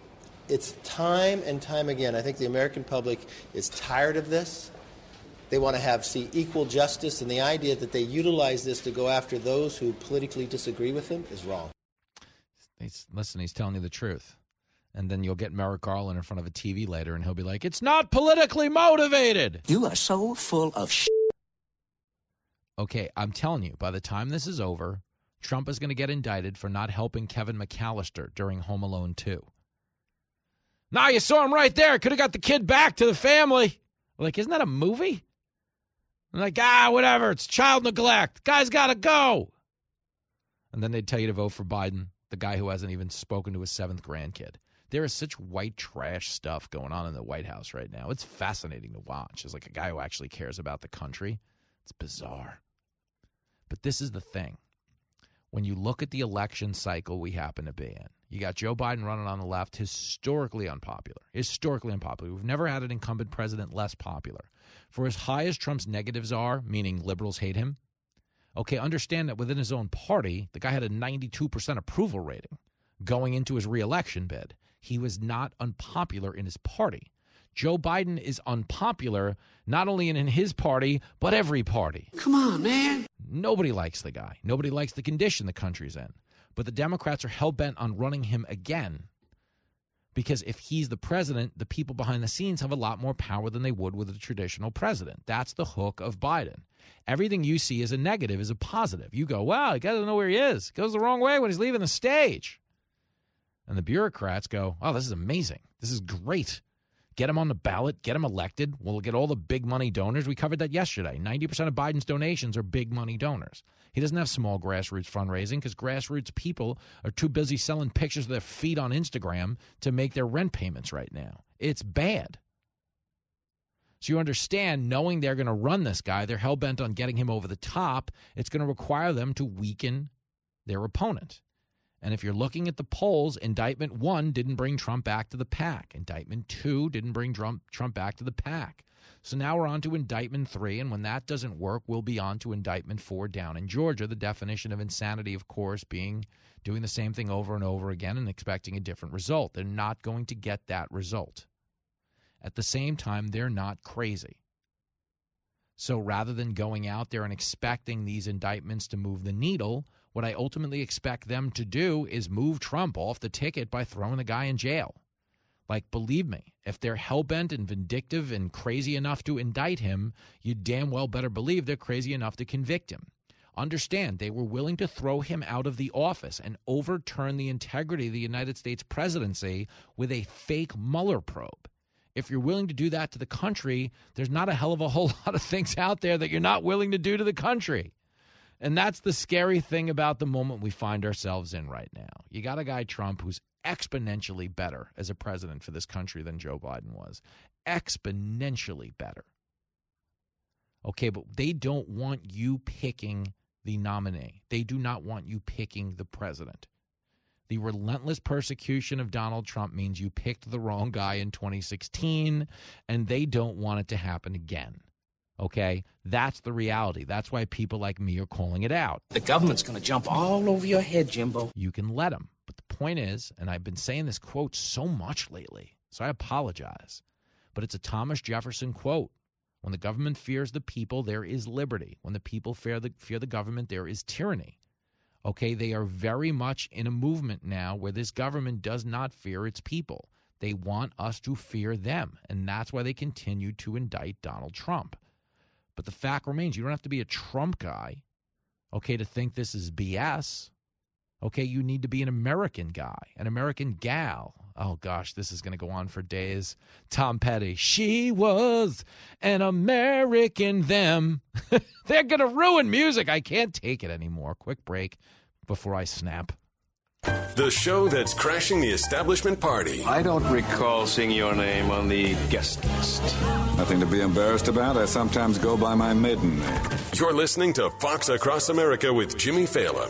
It's time and time again. I think the American public is tired of this. They want to have see equal justice, and the idea that they utilize this to go after those who politically disagree with them is wrong. He's, listen, he's telling you the truth. And then you'll get Merrick Garland in front of a T V later, and he'll be like, it's not politically motivated. You are so full of shit. Okay, I'm telling you, by the time this is over, Trump is going to get indicted for not helping Kevin McAllister during Home Alone two. Now you saw him right there. Could have got the kid back to the family. Like, isn't that a movie? I'm like, ah, whatever. It's child neglect. Guy's got to go. And then they'd tell you to vote for Biden, the guy who hasn't even spoken to his seventh grandkid. There is such white trash stuff going on in the White House right now. It's fascinating to watch. As like a guy who actually cares about the country. It's bizarre. But this is the thing. When you look at the election cycle we happen to be in, you got Joe Biden running on the left, historically unpopular. Historically unpopular. We've never had an incumbent president less popular. For as high as Trump's negatives are, meaning liberals hate him, okay, understand that within his own party, the guy had a ninety-two percent approval rating going into his reelection bid. He was not unpopular in his party. Joe Biden is unpopular not only in, in his party, but every party. Come on, man. Nobody likes the guy. Nobody likes the condition the country's in. But the Democrats are hell-bent on running him again because if he's the president, the people behind the scenes have a lot more power than they would with a traditional president. That's the hook of Biden. Everything you see as a negative is a positive. You go, wow, he doesn't know where he is. Goes the wrong way when he's leaving the stage. And the bureaucrats go, oh, this is amazing. This is great. Get him on the ballot. Get him elected. We'll get all the big money donors. We covered that yesterday. ninety percent of Biden's donations are big money donors. He doesn't have small grassroots fundraising because grassroots people are too busy selling pictures of their feet on Instagram to make their rent payments right now. It's bad. So you understand, knowing they're going to run this guy, they're hell-bent on getting him over the top. It's going to require them to weaken their opponent. And if you're looking at the polls, indictment one didn't bring Trump back to the pack. Indictment two didn't bring Trump, Trump back to the pack. So now we're on to indictment three, and when that doesn't work, we'll be on to indictment four down in Georgia. The definition of insanity, of course, being doing the same thing over and over again and expecting a different result. They're not going to get that result. At the same time, they're not crazy. So rather than going out there and expecting these indictments to move the needle, what I ultimately expect them to do is move Trump off the ticket by throwing the guy in jail. Like, believe me, if they're hell-bent and vindictive and crazy enough to indict him, you damn well better believe they're crazy enough to convict him. Understand, they were willing to throw him out of the office and overturn the integrity of the United States presidency with a fake Mueller probe. If you're willing to do that to the country, there's not a hell of a whole lot of things out there that you're not willing to do to the country. And that's the scary thing about the moment we find ourselves in right now. You got a guy, Trump, who's exponentially better as a president for this country than Joe Biden was. Exponentially better. Okay, but they don't want you picking the nominee. They do not want you picking the president. The relentless persecution of Donald Trump means you picked the wrong guy in twenty sixteen, and they don't want it to happen again. Okay? That's the reality. That's why people like me are calling it out. The government's going to jump all over your head, Jimbo. You can let them. But the point is, and I've been saying this quote so much lately, so I apologize, but it's a Thomas Jefferson quote. When the government fears the people, there is liberty. When the people fear the, fear the government, there is tyranny. Okay, they are very much in a movement now where this government does not fear its people. They want us to fear them, and that's why they continue to indict Donald Trump. But the fact remains, you don't have to be a Trump guy, okay, to think this is B S. Okay, you need to be an American guy, an American gal. Oh, gosh, this is going to go on for days. Tom Petty, she was an American them. They're going to ruin music. I can't take it anymore. Quick break before I snap. The show that's crashing the establishment party. I don't recall seeing your name on the guest list. Nothing to be embarrassed about. I sometimes go by my maiden name. You're listening to Fox Across America with Jimmy Fallon.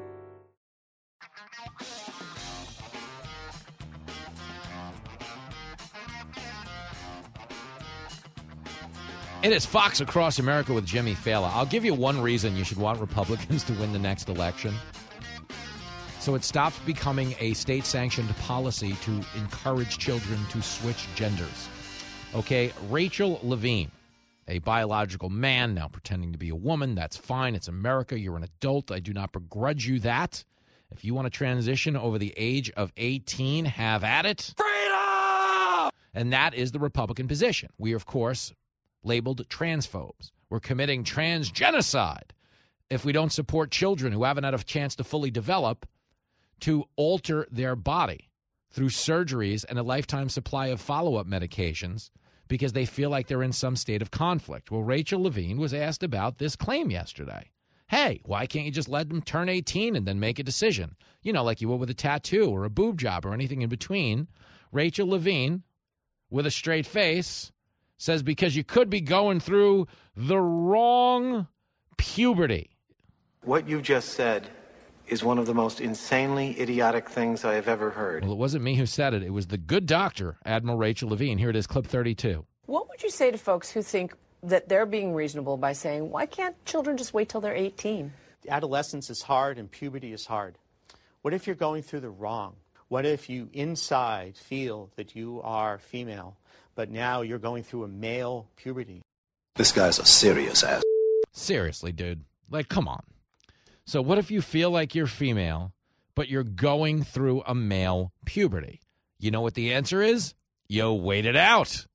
It is Fox Across America with Jimmy Fallon. I'll give you one reason you should want Republicans to win the next election. So it stops becoming a state-sanctioned policy to encourage children to switch genders. Okay, Rachel Levine, a biological man now pretending to be a woman, that's fine. It's America. You're an adult. I do not begrudge you that. If you want to transition over the age of eighteen, have at it. Freedom! And that is the Republican position. We are, of course, labeled transphobes. We're committing trans genocide if we don't support children who haven't had a chance to fully develop to alter their body through surgeries and a lifetime supply of follow-up medications because they feel like they're in some state of conflict. Well, Rachel Levine was asked about this claim yesterday. Hey, why can't you just let them turn eighteen and then make a decision? You know, like you would with a tattoo or a boob job or anything in between. Rachel Levine, with a straight face, says because you could be going through the wrong puberty. What you just said is one of the most insanely idiotic things I have ever heard. Well, it wasn't me who said it. It was the good doctor, Admiral Rachel Levine. Here it is, clip thirty-two. What would you say to folks who think that they're being reasonable by saying, why can't children just wait till they're eighteen? Adolescence is hard and puberty is hard. What if you're going through the wrong? What if you inside feel that you are female, but now you're going through a male puberty? This guy's a serious ass. Seriously, dude. Like, come on. So what if you feel like you're female, but you're going through a male puberty? You know what the answer is? You wait it out.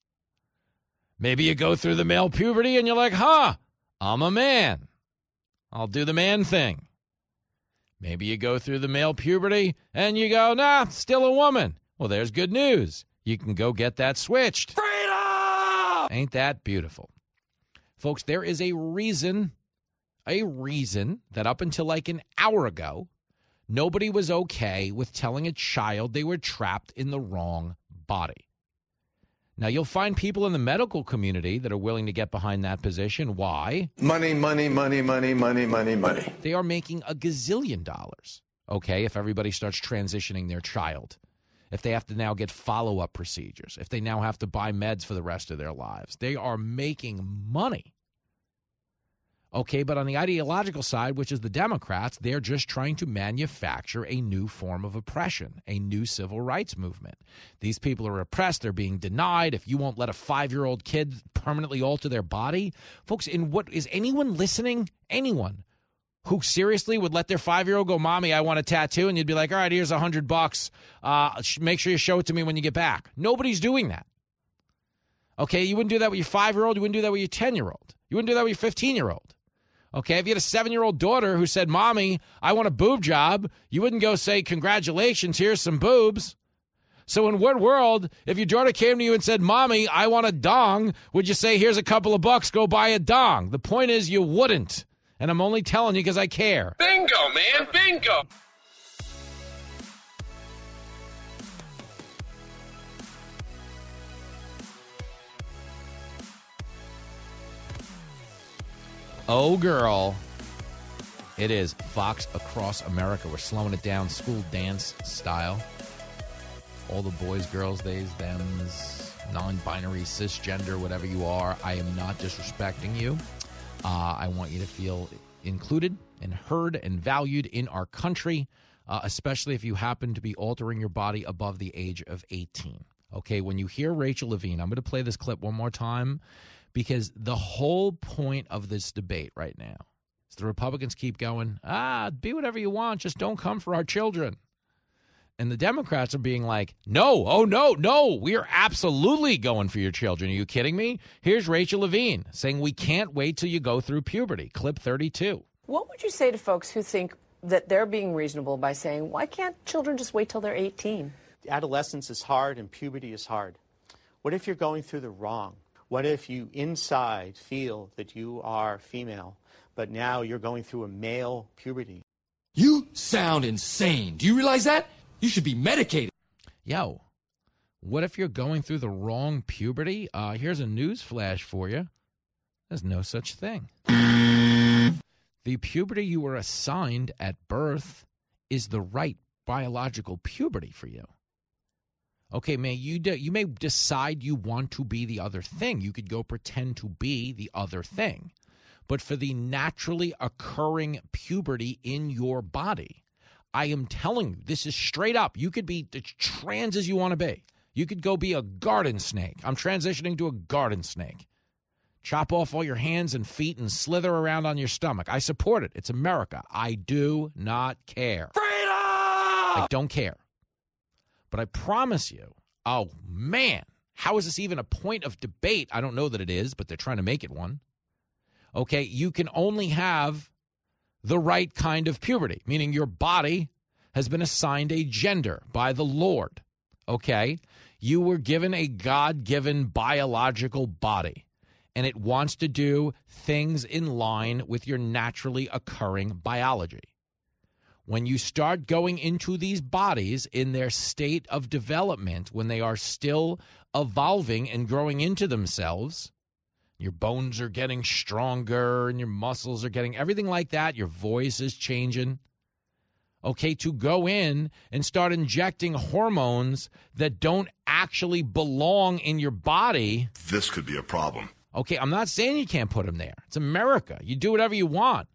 Maybe you go through the male puberty and you're like, huh, I'm a man. I'll do the man thing. Maybe you go through the male puberty and you go, nah, still a woman. Well, there's good news. You can go get that switched. Freedom! Ain't that beautiful? Folks, there is a reason, a reason that up until like an hour ago, nobody was okay with telling a child they were trapped in the wrong body. Now, you'll find people in the medical community that are willing to get behind that position. Why? Money, money, money, money, money, money, money. They are making a gazillion dollars, okay, if everybody starts transitioning their child, if they have to now get follow-up procedures, if they now have to buy meds for the rest of their lives. They are making money. Okay, but on the ideological side, which is the Democrats, they're just trying to manufacture a new form of oppression, a new civil rights movement. These people are oppressed. They're being denied. If you won't let a five-year-old kid permanently alter their body, folks, in what is anyone listening? Anyone who seriously would let their five-year-old go, Mommy, I want a tattoo, and you'd be like, all right, here's a hundred bucks. Uh, make sure you show it to me when you get back. Nobody's doing that. Okay, you wouldn't do that with your five-year-old. You wouldn't do that with your ten-year-old. You wouldn't do that with your fifteen-year-old. Okay, if you had a seven-year-old daughter who said, Mommy, I want a boob job, you wouldn't go say, congratulations, here's some boobs. So in what world, if your daughter came to you and said, Mommy, I want a dong, would you say, here's a couple of bucks, go buy a dong? The point is you wouldn't. And I'm only telling you because I care. Bingo, man, bingo. Oh, girl. It is Fox Across America. We're slowing it down school dance style. All the boys, girls, theys, thems, non-binary, cisgender, whatever you are, I am not disrespecting you. Uh, I want you to feel included and heard and valued in our country, uh, especially if you happen to be altering your body above the age of eighteen. Okay, when you hear Rachel Levine, I'm going to play this clip one more time, because the whole point of this debate right now is the Republicans keep going, ah, be whatever you want, just don't come for our children. And the Democrats are being like, no, oh, no, no, we are absolutely going for your children. Are you kidding me? Here's Rachel Levine saying we can't wait till you go through puberty. Clip thirty-two. What would you say to folks who think that they're being reasonable by saying, why can't children just wait till they're eighteen? Adolescence is hard and puberty is hard. What if you're going through the wrong? What if you inside feel that you are female, but now you're going through a male puberty? You sound insane. Do you realize that? You should be medicated. Yo, what if you're going through the wrong puberty? Uh, here's a news flash for you. There's no such thing. The puberty you were assigned at birth is the right biological puberty for you. Okay, man, you de- you may decide you want to be the other thing. You could go pretend to be the other thing. But for the naturally occurring puberty in your body, I am telling you, this is straight up. You could be as trans as you want to be. You could go be a garden snake. I'm transitioning to a garden snake. Chop off all your hands and feet and slither around on your stomach. I support it. It's America. I do not care. Freedom! I don't care. But I promise you, oh, man, how is this even a point of debate? I don't know that it is, but they're trying to make it one. Okay, you can only have the right kind of puberty, meaning your body has been assigned a gender by the Lord. Okay, you were given a God-given biological body, and it wants to do things in line with your naturally occurring biology. When you start going into these bodies in their state of development, when they are still evolving and growing into themselves, your bones are getting stronger and your muscles are getting everything like that, your voice is changing. Okay, to go in and start injecting hormones that don't actually belong in your body. This could be a problem. Okay, I'm not saying you can't put them there. It's America. You do whatever you want.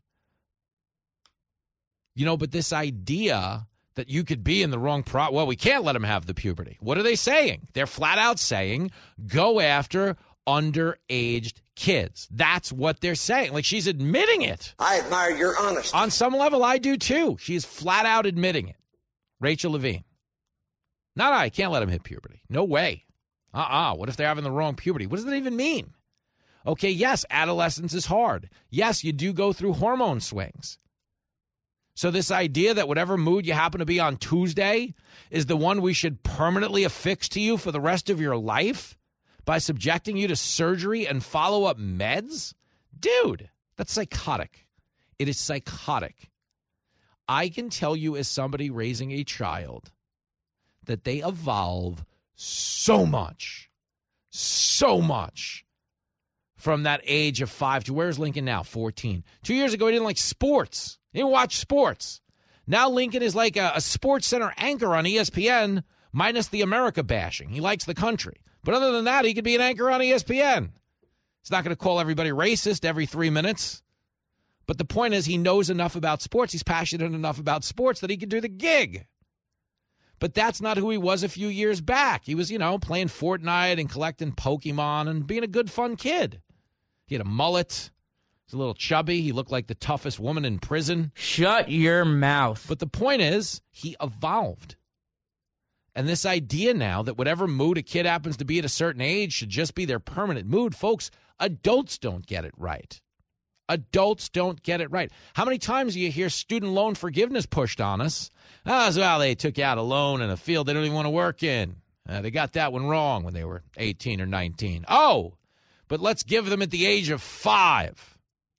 You know, but this idea that you could be in the wrong pro, well, we can't let them have the puberty. What are they saying? They're flat out saying, go after underaged kids. That's what they're saying. Like, she's admitting it. I admire your honesty. On some level, I do too. She's flat out admitting it. Rachel Levine. Not I. Can't let them hit puberty. No way. Uh-uh. What if they're having the wrong puberty? What does that even mean? Okay, yes, adolescence is hard. Yes, you do go through hormone swings. So this idea that whatever mood you happen to be on Tuesday is the one we should permanently affix to you for the rest of your life by subjecting you to surgery and follow-up meds? Dude, that's psychotic. It is psychotic. I can tell you as somebody raising a child that they evolve so much, so much from that age of five to, where's Lincoln now? fourteen. Two years ago, he didn't like sports. He didn't watch sports. Now Lincoln is like a, a Sports Center anchor on E S P N minus the America bashing. He likes the country. But other than that, he could be an anchor on E S P N. He's not going to call everybody racist every three minutes. But the point is he knows enough about sports. He's passionate enough about sports that he can do the gig. But that's not who he was a few years back. He was, you know, playing Fortnite and collecting Pokemon and being a good, fun kid. He had a mullet. He was a little chubby. He looked like the toughest woman in prison. Shut your mouth. But the point is, he evolved. And this idea now that whatever mood a kid happens to be at a certain age should just be their permanent mood, folks, adults don't get it right. Adults don't get it right. How many times do you hear student loan forgiveness pushed on us? Oh, well, they took out a loan in a field they don't even want to work in. Uh, they got that one wrong when they were eighteen or nineteen. Oh, but let's give them at the age of five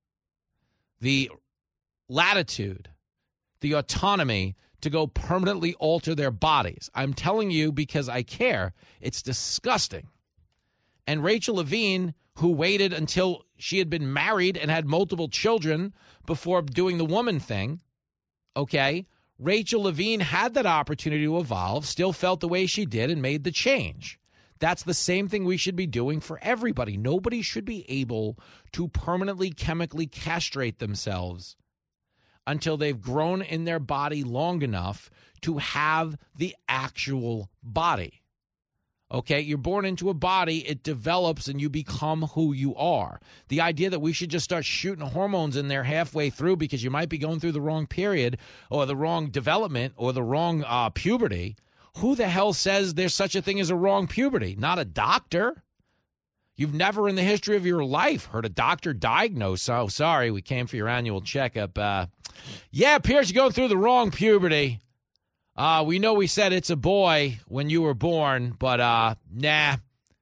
the latitude, the autonomy to go permanently alter their bodies. I'm telling you because I care. It's disgusting. And Rachel Levine, who waited until she had been married and had multiple children before doing the woman thing, okay, Rachel Levine had that opportunity to evolve, still felt the way she did, and made the change. That's the same thing we should be doing for everybody. Nobody should be able to permanently chemically castrate themselves until they've grown in their body long enough to have the actual body. Okay, you're born into a body, it develops, and you become who you are. The idea that we should just start shooting hormones in there halfway through because you might be going through the wrong period or the wrong development or the wrong uh, puberty, who the hell says there's such a thing as a wrong puberty? Not a doctor. You've never in the history of your life heard a doctor diagnose, oh, sorry, we came for your annual checkup. Uh, yeah, appears you're going through the wrong puberty. Uh, we know we said it's a boy when you were born, but uh, nah,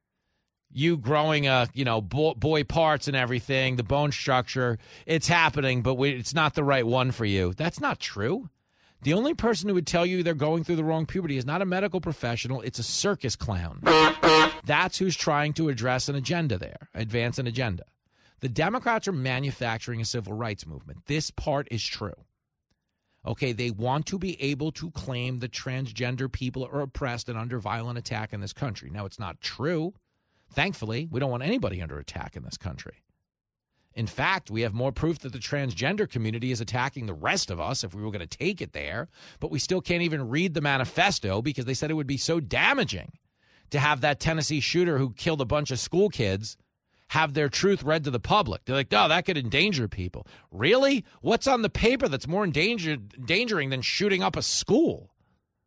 you growing, uh, you know, bo- boy parts and everything, the bone structure, it's happening, but we, it's not the right one for you. That's not true. The only person who would tell you they're going through the wrong puberty is not a medical professional. It's a circus clown. That's who's trying to address an agenda there, advance an agenda. The Democrats are manufacturing a civil rights movement. This part is true. Okay, they want to be able to claim that transgender people are oppressed and under violent attack in this country. Now, it's not true. Thankfully, we don't want anybody under attack in this country. In fact, we have more proof that the transgender community is attacking the rest of us if we were going to take it there, but we still can't even read the manifesto because they said it would be so damaging to have that Tennessee shooter who killed a bunch of school kids have their truth read to the public. They're like, no, that could endanger people. Really? What's on the paper that's more endanger- endangering than shooting up a school?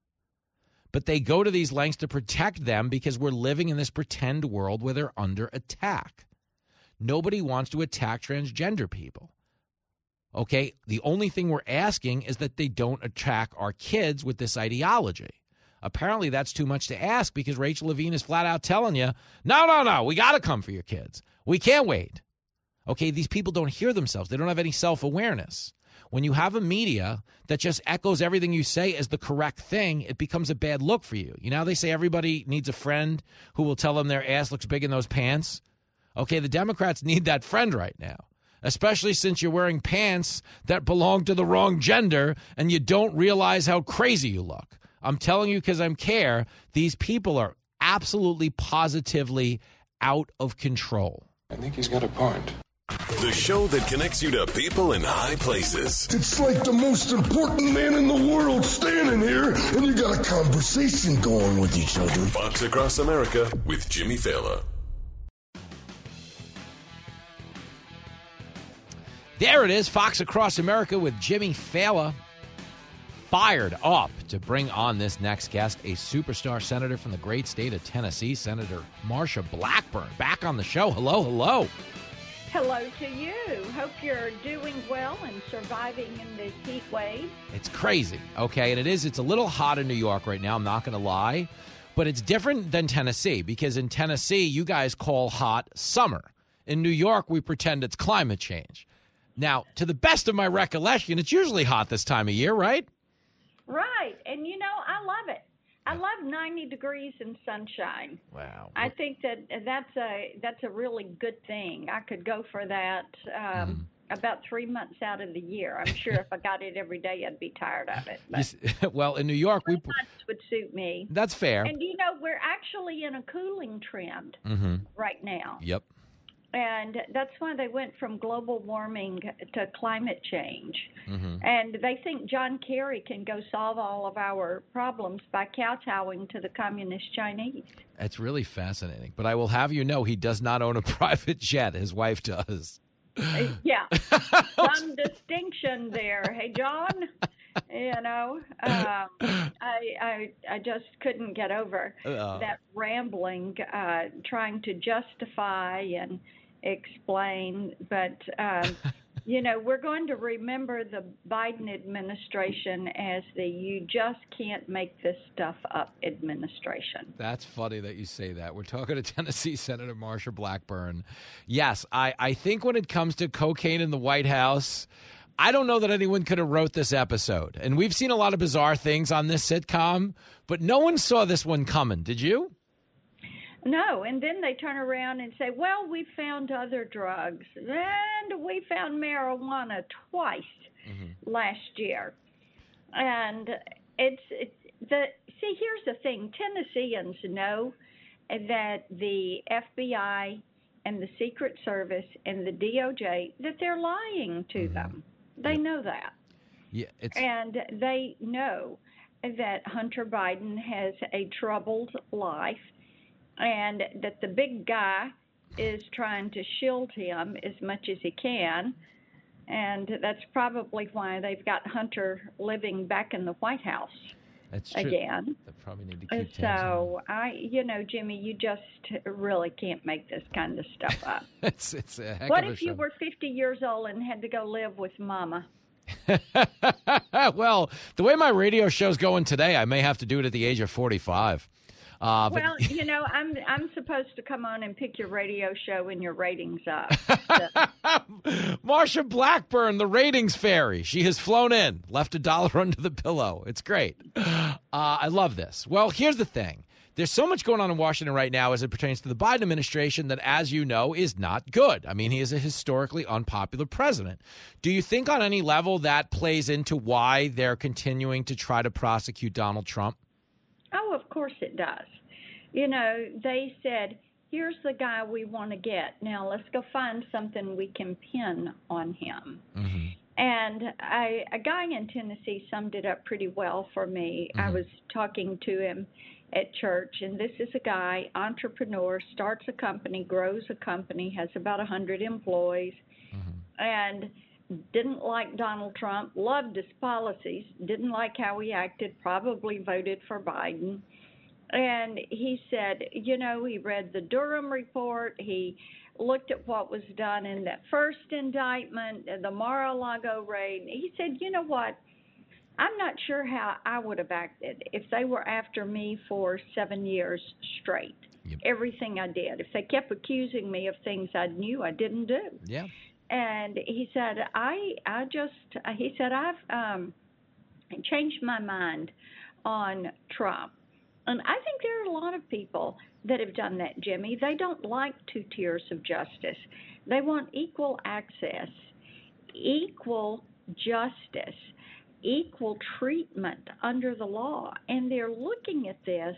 but they go to these lengths to protect them because we're living in this pretend world where they're under attack. Nobody wants to attack transgender people. Okay, the only thing we're asking is that they don't attack our kids with this ideology. Apparently, that's too much to ask because Rachel Levine is flat out telling you, no, no, no, we got to come for your kids. We can't wait. Okay, these people don't hear themselves. They don't have any self-awareness. When you have a media that just echoes everything you say as the correct thing, it becomes a bad look for you. You know how they say everybody needs a friend who will tell them their ass looks big in those pants? Okay, the Democrats need that friend right now. Especially since you're wearing pants that belong to the wrong gender and you don't realize how crazy you look. I'm telling you because I'm care, these people are absolutely positively out of control. I think he's got a point. The show that connects you to people in high places. It's like the most important man in the world standing here, and you got a conversation going with each other. Fox Across America with Jimmy Fallon. There it is, Fox Across America with Jimmy Fallon. Fired up to bring on this next guest, a superstar senator from the great state of Tennessee, Senator Marsha Blackburn. Back on the show. Hello, hello. Hello to you. Hope you're doing well and surviving in this heat wave. It's crazy, okay? And it is, it's a little hot in New York right now, I'm not going to lie. But it's different than Tennessee because in Tennessee, you guys call hot summer. In New York, we pretend it's climate change. Now, to the best of my recollection, it's usually hot this time of year, right? Right. And, you know, I love it. I love ninety degrees and sunshine. Wow. I think that that's a that's a really good thing. I could go for that um, mm. about three months out of the year. I'm sure if I got it every day, I'd be tired of it. But well, in New York, we months would suit me. That's fair. And, you know, we're actually in a cooling trend mm-hmm. right now. Yep. And that's why they went from global warming to climate change. Mm-hmm. And they think John Kerry can go solve all of our problems by kowtowing to the communist Chinese. That's really fascinating. But I will have you know he does not own a private jet. His wife does. Uh, yeah. Some distinction there. Hey, John, you know, um, I, I I just couldn't get over Uh-oh. that rambling, uh, trying to justify and explain, but um, you know, we're going to remember the Biden administration as the you just can't make this stuff up administration. That's funny that you say that. We're talking to Tennessee Senator Marsha Blackburn. Yes, I, I think when it comes to cocaine in the White House, I don't know that anyone could have wrote this episode. And we've seen a lot of bizarre things on this sitcom, but no one saw this one coming. Did you? No, and then they turn around and say, well, we found other drugs, and we found marijuana twice mm-hmm. last year. And it's, it's the see, here's the thing. Tennesseans know that the F B I and the Secret Service and the D O J, that they're lying to mm-hmm. them. They yep. know that. Yeah, it's... And they know that Hunter Biden has a troubled life, and that the big guy is trying to shield him as much as he can. And that's probably why they've got Hunter living back in the White House that's true. again. They probably need to keep so, I, you know, Jimmy, you just really can't make this kind of stuff up. it's, it's a heck what of a if you show. were fifty years old and had to go live with Mama? Well, the way my radio show's going today, I may have to do it at the age of forty-five. Uh, but... Well, you know, I'm I'm supposed to come on and pick your radio show and your ratings up. So. Marsha Blackburn, the ratings fairy. She has flown in, left a dollar under the pillow. It's great. Uh, I love this. Well, here's the thing. There's so much going on in Washington right now as it pertains to the Biden administration that, as you know, is not good. I mean, he is a historically unpopular president. Do you think on any level that plays into why they're continuing to try to prosecute Donald Trump? Oh, of course it does. You know, they said, here's the guy we want to get. Now let's go find something we can pin on him. Mm-hmm. And I, a guy in Tennessee summed it up pretty well for me. Mm-hmm. I was talking to him at church, and this is a guy, entrepreneur, starts a company, grows a company, has about one hundred employees. Mm-hmm. And didn't like Donald Trump, loved his policies, didn't like how he acted, probably voted for Biden. And he said, you know, he read the Durham report. He looked at what was done in that first indictment, the Mar-a-Lago raid. He said, you know what? I'm not sure how I would have acted if they were after me for seven years straight. Yep. Everything I did. If they kept accusing me of things I knew I didn't do. Yeah. And he said, I, I just, he said, I've um, changed my mind on Trump. And I think there are a lot of people that have done that, Jimmy. They don't like two tiers of justice. They want equal access, equal justice, equal treatment under the law. And they're looking at this,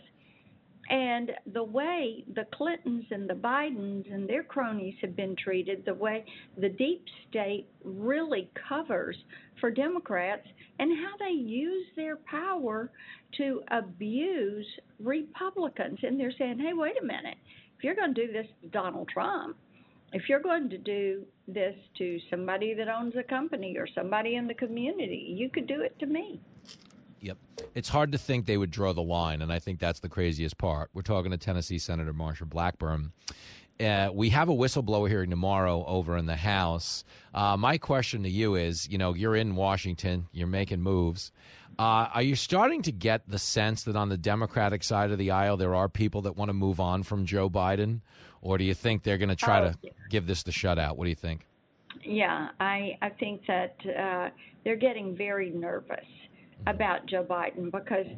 and the way the Clintons and the Bidens and their cronies have been treated, the way the deep state really covers for Democrats, and how they use their power to abuse Republicans. And they're saying, hey, wait a minute. If you're going to do this to Donald Trump, if you're going to do this to somebody that owns a company or somebody in the community, you could do it to me. Yep. It's hard to think they would draw the line, and I think that's the craziest part. We're talking to Tennessee Senator Marsha Blackburn. Uh, we have a whistleblower hearing tomorrow over in the House. Uh, my question to you is, you know, you're in Washington, you're making moves. Uh, are you starting to get the sense that on the Democratic side of the aisle there are people that want to move on from Joe Biden? Or do you think they're going to try oh, to give this the shutout? What do you think? Yeah, I, I think that uh, they're getting very nervous about Joe Biden because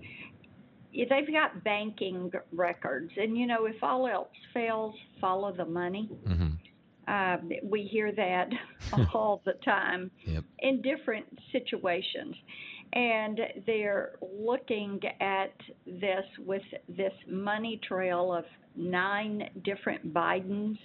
they've got banking records. And, you know, if all else fails, follow the money. Mm-hmm. Uh, we hear that all the time yep. in different situations. And they're looking at this with this money trail of nine different Bidens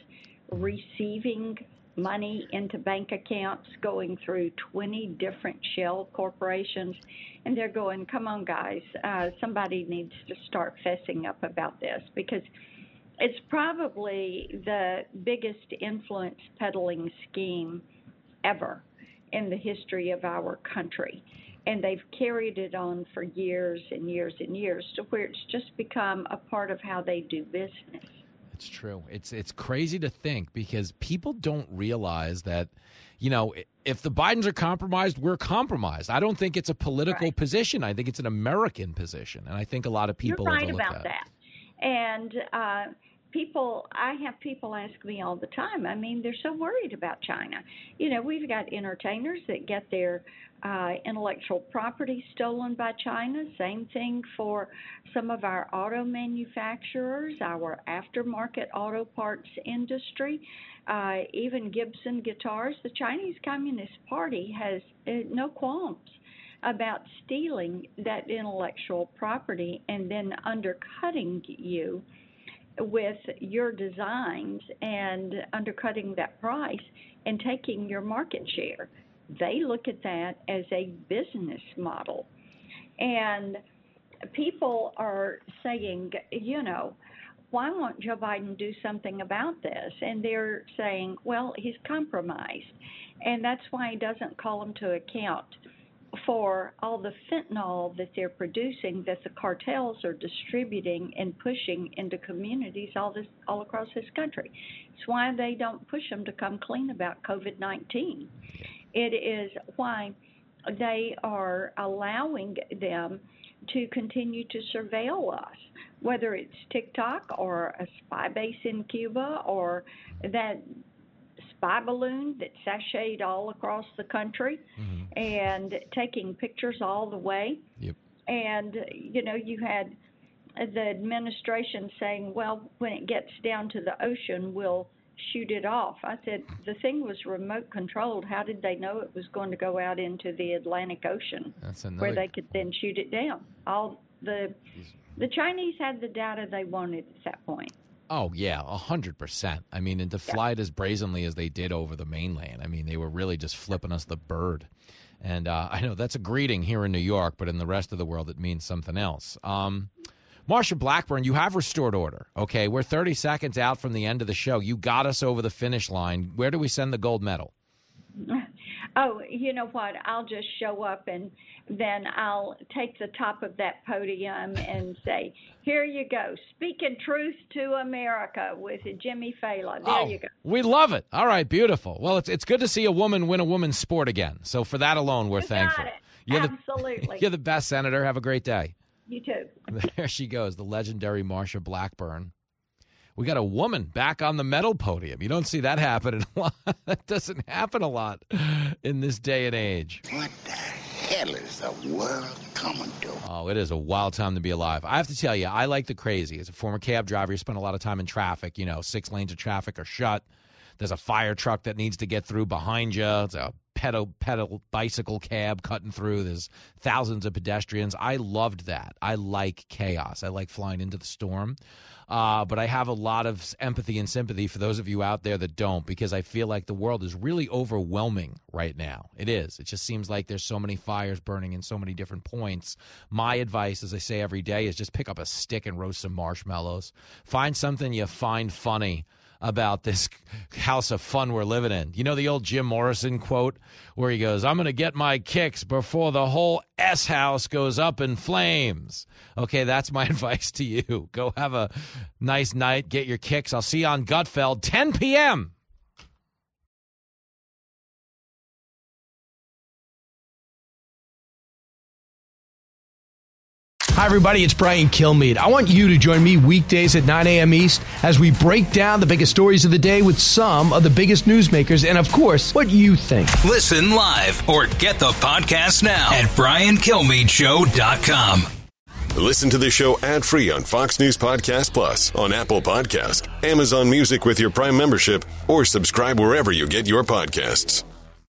receiving money into bank accounts, going through twenty different shell corporations. And they're going, come on, guys, uh, somebody needs to start fessing up about this, because it's probably the biggest influence peddling scheme ever in the history of our country. And they've carried it on for years and years and years to where it's just become a part of how they do business. It's true. It's it's crazy to think, because people don't realize that, you know, if the Bidens are compromised, we're compromised. I don't think it's a political right. position. I think it's an American position. And I think a lot of people You're right overlook about that. that. And uh, people, I have people ask me all the time. I mean, they're so worried about China. You know, we've got entertainers that get their uh, intellectual property stolen by China. Same thing for some of our auto manufacturers, our aftermarket auto parts industry, uh, even Gibson guitars. The Chinese Communist Party has uh, no qualms about stealing that intellectual property and then undercutting you with your designs and undercutting that price and taking your market share. They look at that as a business model. And people are saying, you know, why won't Joe Biden do something about this? And they're saying, well, he's compromised. And that's why he doesn't call them to account for all the fentanyl that they're producing, that the cartels are distributing and pushing into communities all this all across this country. It's why they don't push them to come clean about COVID nineteen. It is why they are allowing them to continue to surveil us, whether it's TikTok or a spy base in Cuba or that spy balloon that sashayed all across the country mm-hmm. and taking pictures all the way. Yep. And, you know, you had the administration saying, well, when it gets down to the ocean, we'll shoot it off. I said, the thing was remote controlled. How did they know it was going to go out into the Atlantic Ocean That's another... where they could then shoot it down? All the the Chinese had the data they wanted at that point. Oh, yeah, one hundred percent. I mean, and to fly it as brazenly as they did over the mainland, I mean, they were really just flipping us the bird. And uh, I know that's a greeting here in New York, but in the rest of the world, it means something else. Um, Marsha Blackburn, you have restored order, okay? We're thirty seconds out from the end of the show. You got us over the finish line. Where do we send the gold medal? Oh, you know what? I'll just show up and then I'll take the top of that podium and say, here you go, speaking truth to America with Jimmy Fallon. There oh, you go. We love it. All right, beautiful. Well, it's it's good to see a woman win a women's sport again. So for that alone, we're you thankful. Got it. You're Absolutely. The, you're the best, Senator. Have a great day. You too. There she goes, the legendary Marsha Blackburn. We got a woman back on the medal podium. You don't see that happening a lot. That doesn't happen a lot in this day and age. What the hell is the world coming to? Oh, it is a wild time to be alive. I have to tell you, I like the crazy. As a former cab driver, you spend a lot of time in traffic. You know, six lanes of traffic are shut. There's a fire truck that needs to get through behind you. It's a pedal, pedal bicycle cab cutting through. There's thousands of pedestrians. I loved that. I like chaos. I like flying into the storm. Uh, but I have a lot of empathy and sympathy for those of you out there that don't, because I feel like the world is really overwhelming right now. It is. It just seems like there's so many fires burning in so many different points. My advice, as I say every day, is just pick up a stick and roast some marshmallows. Find something you find funny about this house of fun we're living in. You know the old Jim Morrison quote where he goes, I'm going to get my kicks before the whole S house goes up in flames. Okay, that's my advice to you. Go have a nice night, get your kicks. I'll see you on Gutfeld, ten p.m. Hi, everybody. It's Brian Kilmeade. I want you to join me weekdays at nine a.m. East as we break down the biggest stories of the day with some of the biggest newsmakers and, of course, what you think. Listen live or get the podcast now at brian kilmeade show dot com. Listen to the show ad-free on Fox News Podcast Plus, on Apple Podcast, Amazon Music with your Prime membership, or subscribe wherever you get your podcasts.